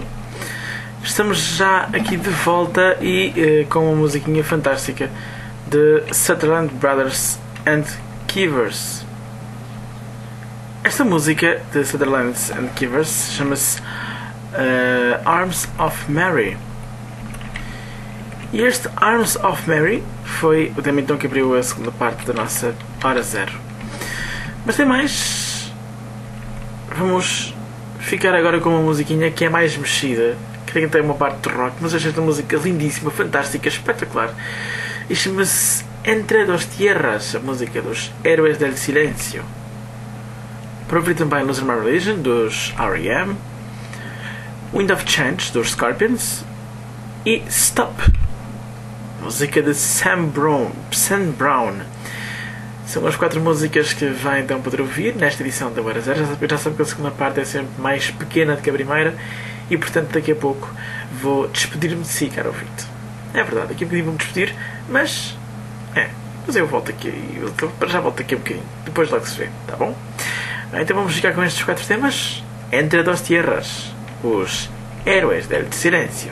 Estamos já aqui de volta e eh, com uma musiquinha fantástica de Sutherland Brothers and Keevers. Esta música de Sutherland and Keevers chama-se uh, Arms of Mary. E este Arms of Mary foi o tema então que abriu a segunda parte da nossa Hora Zero. Mas tem mais. Vamos ficar agora com uma musiquinha que é mais mexida, que tem uma parte de rock, mas achei esta música lindíssima, fantástica, espetacular. E chama-se Entre dos Tierras, a música dos Héroes del Silencio. Para ouvir também Lose My Religion, dos R E M, Wind of Change, dos Scorpions, e Stop, música de Sam Brown. Sam Brown. São as quatro músicas que vai então poder ouvir nesta edição da Hora Zero. Já sabe que a segunda parte é sempre mais pequena do que a primeira e, portanto, daqui a pouco vou despedir-me de si, caro ouvinte. É verdade, aqui pedi-me despedir, mas é, Mas eu volto aqui, eu já volto aqui um bocadinho, depois logo se vê, tá bom? Então vamos ficar com estes quatro temas. Entre dos tierras, os Héroes del Silencio.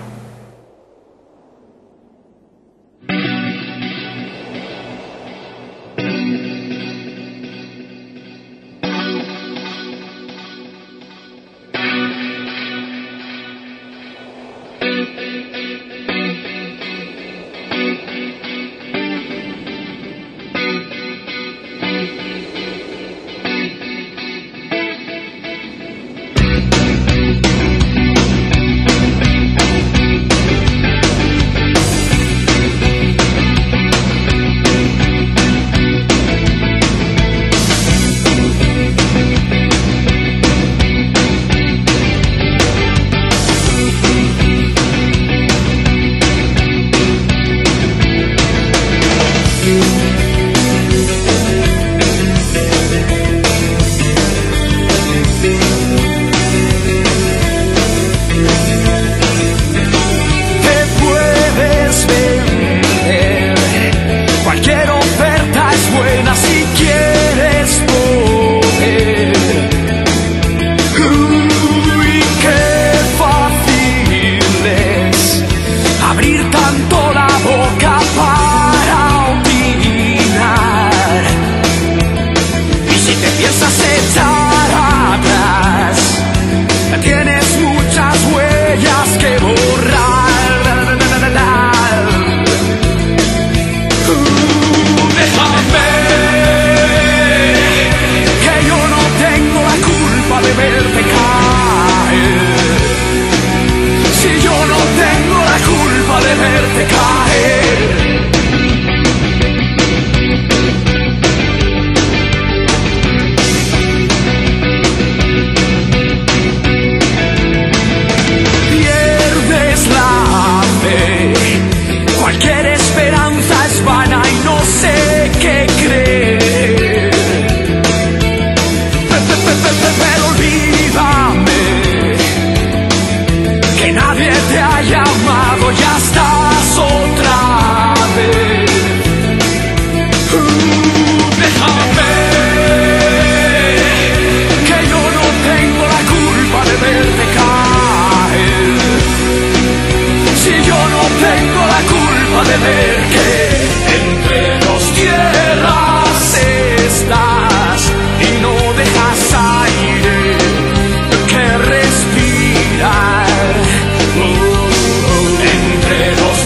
Entre los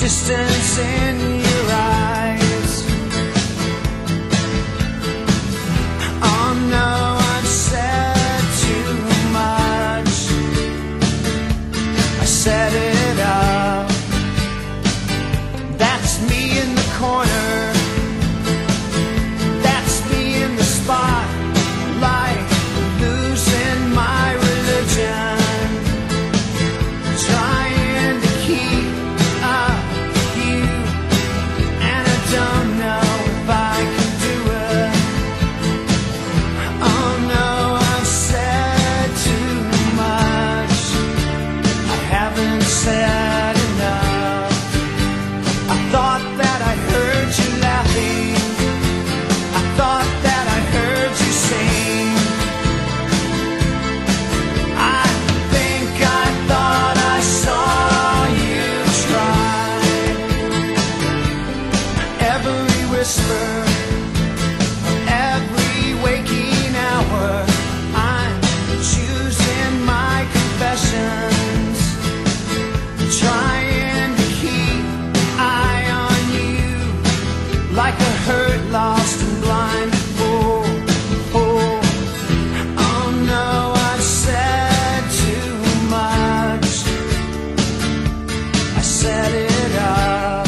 distance in your eyes. Oh no, I've said too much. I set it up. That's me in the corner. That's me in the spotlight, losing my religion. Trying to keep up with you, and I don't know if I can do it. Oh no, I've said too much. I haven't said enough. I thought that I heard you laughing. I thought that I heard you sing. I think I thought I saw you try. Every whisper, every waking hour, I'm choosing my confessions, trying to keep eye on you, like a hurt, lost and blind fool. Oh, oh no, I've said too much. I set it up.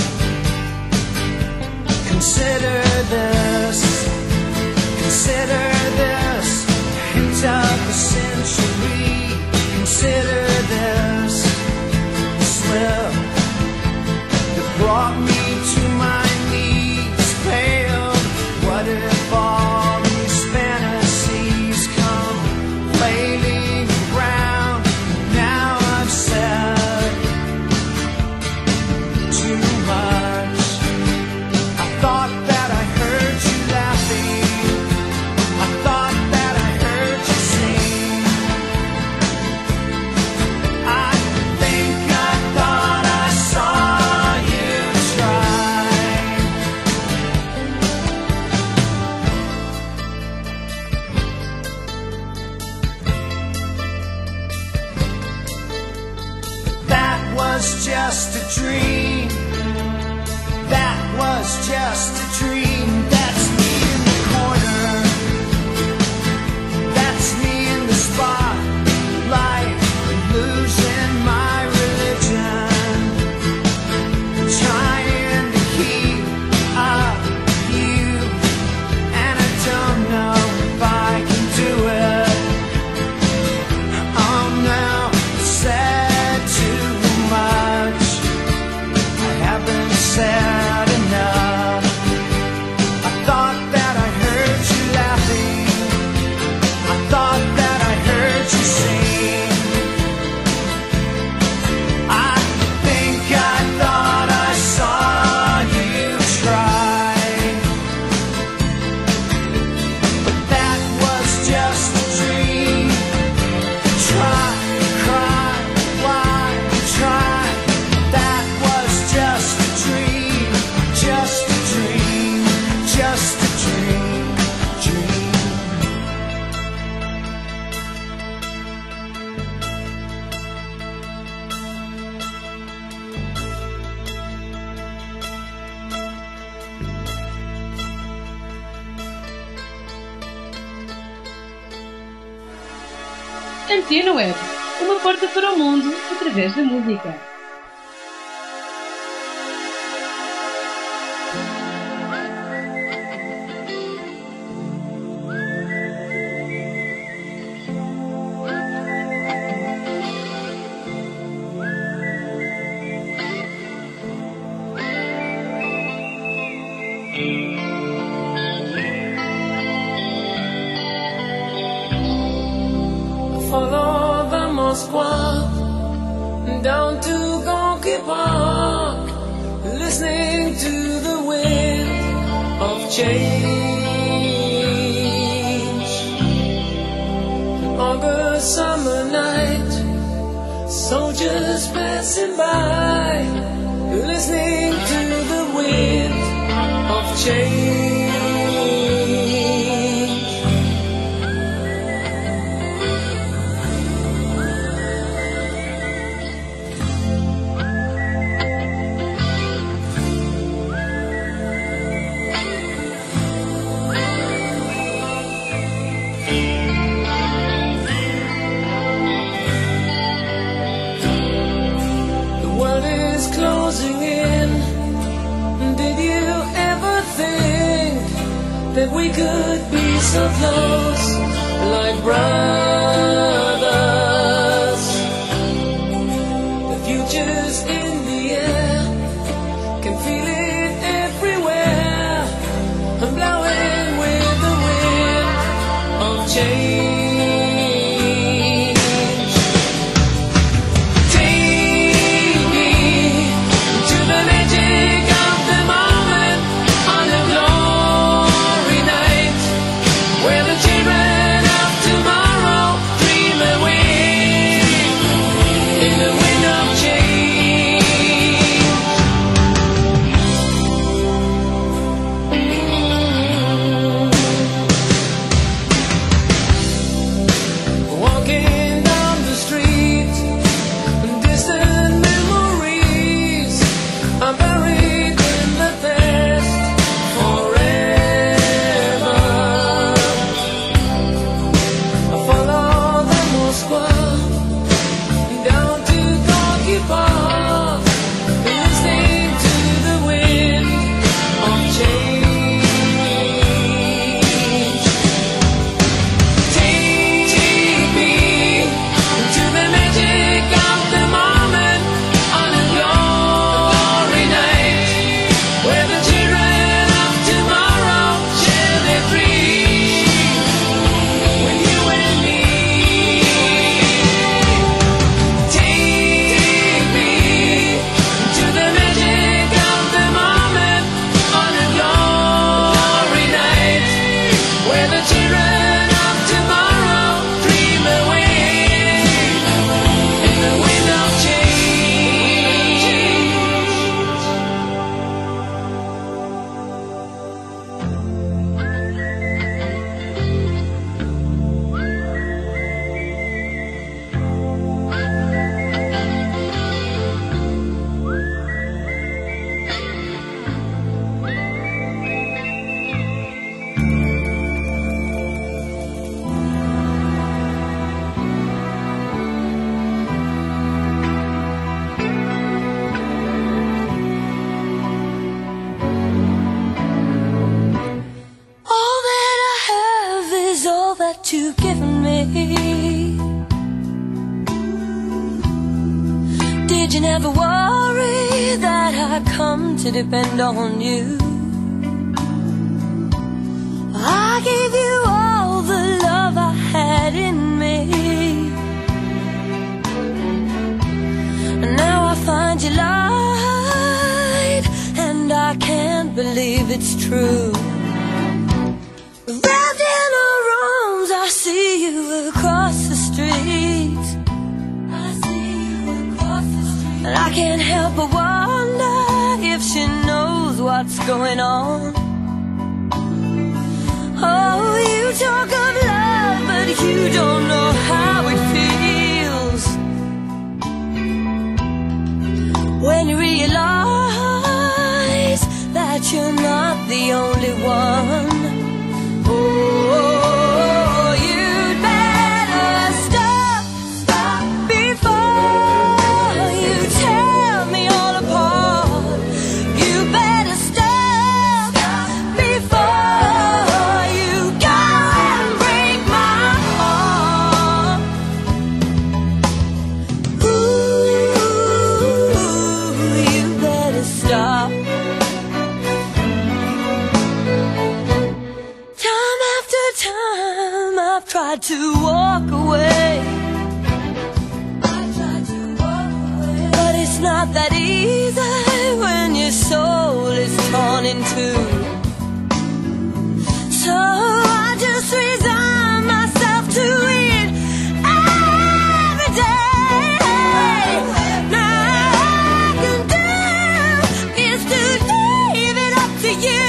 Consider this, consider this, hint of the century. Consider this slip that brought me to my knees, pale. What if all these fantasies come flailing around? Now I've said too much. I thought that I heard you laughing. I thought that I heard you sing. I think I thought I saw you try. That was just a dream. That was just a dream. That's me in the corner. That's me in the spotlight, losing my religion. Trying to keep up with you, and I don't know if I can do it. Oh no, said too much. I haven't said enough. I thought that I heard you laughing. I thought that I heard you sing. I think I thought I saw you try. But that was just a dream. Try, cry, why try? That was just a dream, just a dream, just a dream, dream. Antena Web, uma porta para o mundo através da música. Follow the Moskva down to Gonky Park, listening to the wind of change. August summer night, soldiers passing by, listening to the wind of change. that we could be so close, like brothers. The future's in the air, can feel it everywhere. I'm blowing with the wind of change. You've given me. Did you never worry that I'd come to depend on you? I gave you all the love I had in me, and now I find you lied, and I can't believe it's true. Wrapped in her arms, I see you across the street. I see you across the street, and I can't help but wonder if she knows what's going on. Oh, you talk of love, but you don't know how it feels when you realize that you're not the only one. Oh, you'd better stop, stop before you tear me all apart. You better stop, stop before you go and break my heart. Ooh, you better stop. I've tried to walk away, I tried to walk away, but it's not that easy when your soul is torn in two. So I just resign myself to it every day. Now all I can do is to leave it up to you.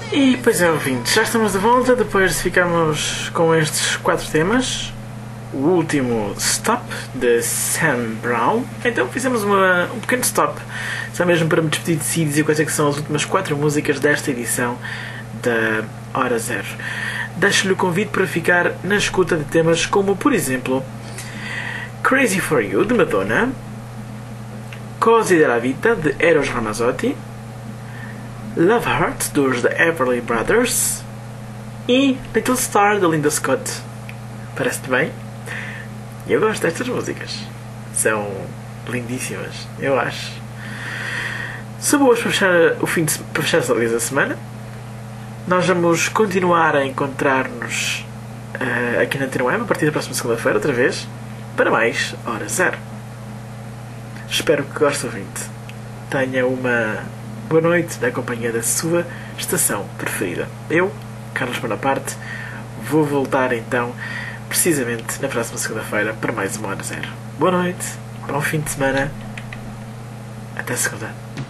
E pois é, ouvintes, já estamos de volta depois de ficarmos com estes quatro temas. O último Stop, de Sam Brown. Então fizemos uma, um pequeno stop, só mesmo para me despedir de si e dizer quais é que são as últimas quatro músicas desta edição da Hora Zero. Deixo-lhe o convite para ficar na escuta de temas como, por exemplo, Crazy For You, de Madonna, Così della Vita, de Eros Ramazzotti, Love Heart, dos The Everly Brothers, e Little Star, de Linda Scott. Parece-te bem? Eu gosto destas músicas. São lindíssimas, eu acho. São boas para fechar o fim de, para fechar a semana. Nós vamos continuar a encontrar-nos uh, aqui na Antena Web a partir da próxima segunda-feira, outra vez, para mais Hora Zero. Espero que goste, ouvinte. Tenha uma boa noite na companhia da sua estação preferida. Eu, Carlos Bonaparte, vou voltar então precisamente na próxima segunda-feira para mais uma Hora Zero. Boa noite, bom fim de semana, até segunda.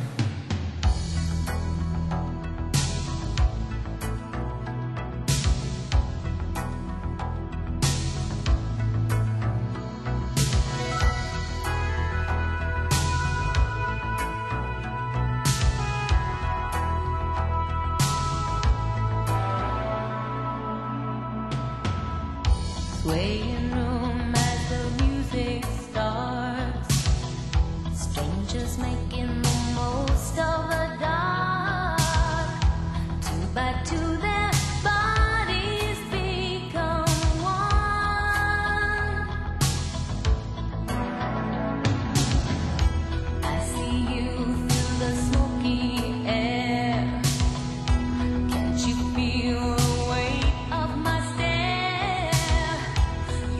Swaying room as the music starts, strangers making the most of the dark. Two by two their bodies become one. I see you through the smoky air. Can't you feel the weight of my stare?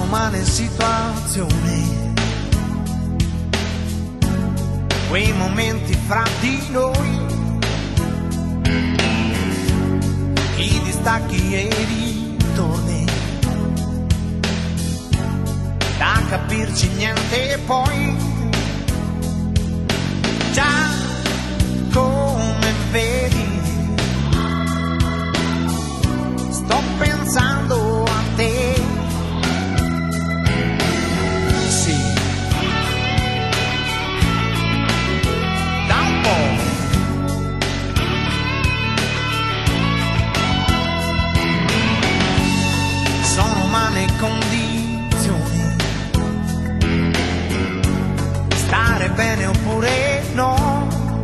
umane situazioni, quei momenti fra di noi, i distacchi e i ritorni, da capirci niente poi, già come vedi sto pensando a te. Sì, da un po'. Sono umane condizioni, stare bene oppure no,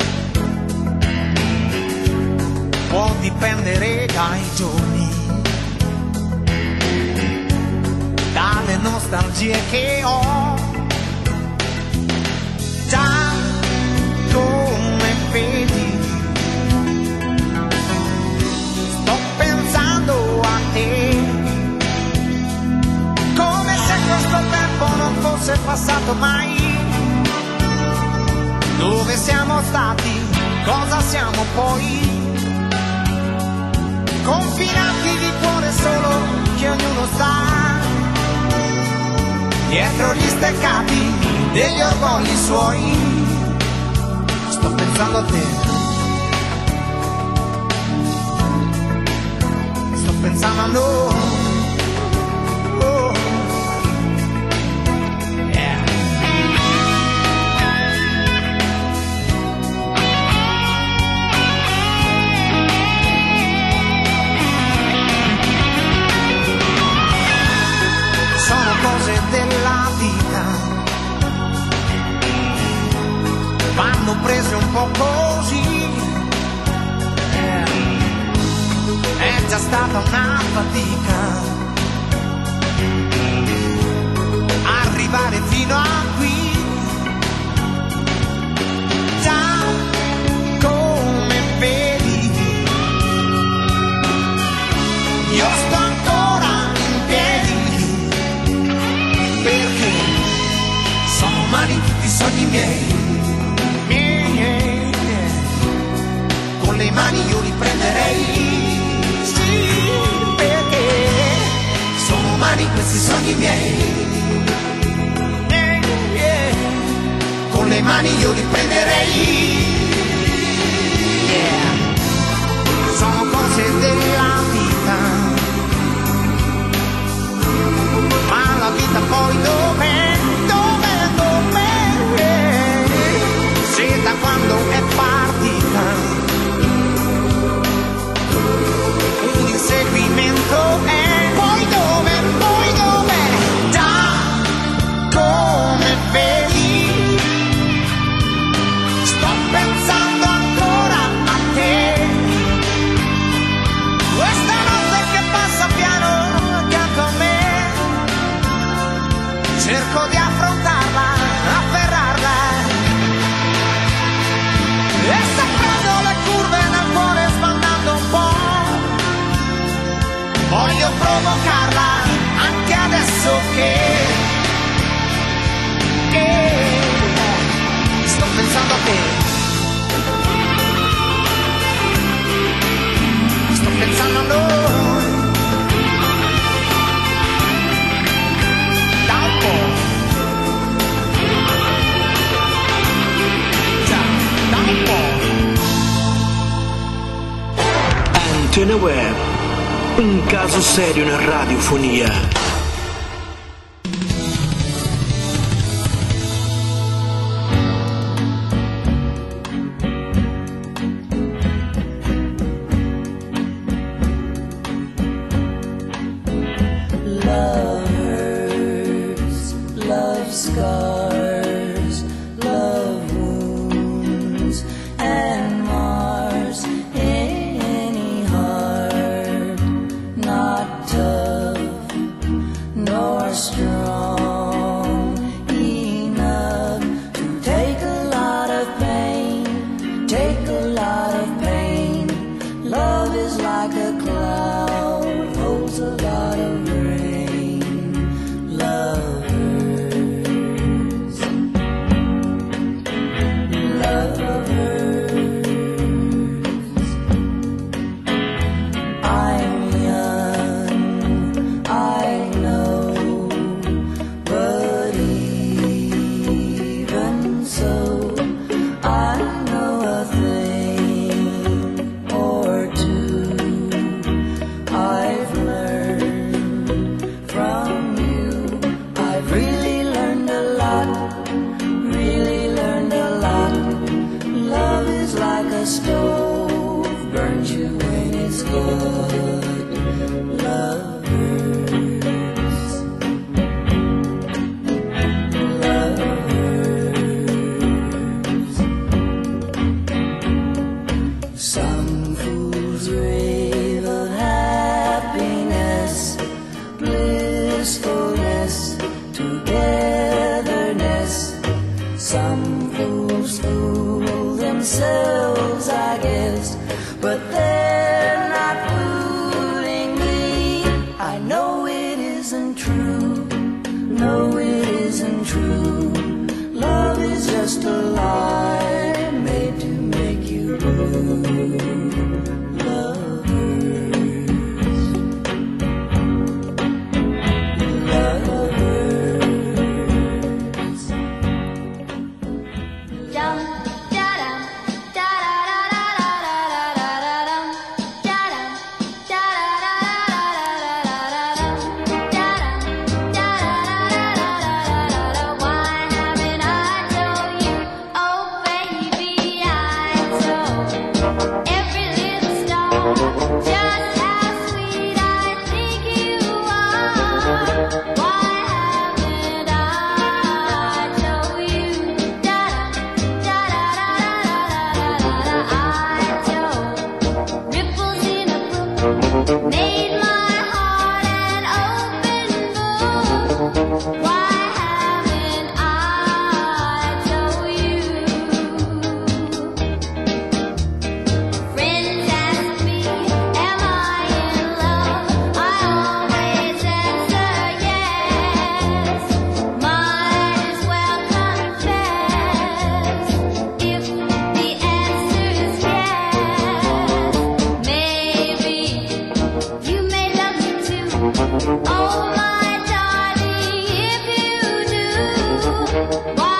può dipendere dai giorni, dalle nostalgie che ho, già come vedi sto pensando a te, come se questo tempo non fosse passato mai. Dove siamo stati, cosa siamo poi, confinati di cuore solo che ognuno sta dietro gli steccati degli orgogli suoi. Sto pensando a te, sto pensando a noi. Oh. Yeah. Sono cose della vita, vanno prese un po' così, è già stata una fatica arrivare fino a qui, già come vedi io sto ancora in piedi, perché sono umani tutti i sogni miei, miei, con le mani io li prenderei, sì, perché sono umani questi sogni miei, con le mani io li prenderei, yeah. Sono cose della vita, ma la vita poi dov'è, dov'è, dov'è, se da quando è partita un inseguimento è, poi dov'è, poi dov'è, già come vedi sto pensando ancora a te, questa notte che passa piano accanto a me, cerco di affrontarla, afferrarla, e sta prendo le curve nel cuore sbandando un po', voglio provocarla anche adesso che, che sto pensando a te, sto pensando a noi, da un po', già, da un po'. Antenne Web, un caso serio in radiofonia. Love is like a cloud, holds a lot of rain. isn't true. No, it isn't true. Love is just a lie made to make you blue. Love hurts. Love hurts. Dum da dum da da da da da da da dum da dum da da da da da da da dum. Why haven't I told you? Oh baby, I told every little star just how sweet I think you are. Why haven't I told you? Da da da da da da da. I told ripples in a brook made my heart an open book. Why haven't I told you? Friends ask me, am I in love? I always answer yes. Might as well confess if the answer is yes. Maybe you may love me too. Oh my darling, if you do, why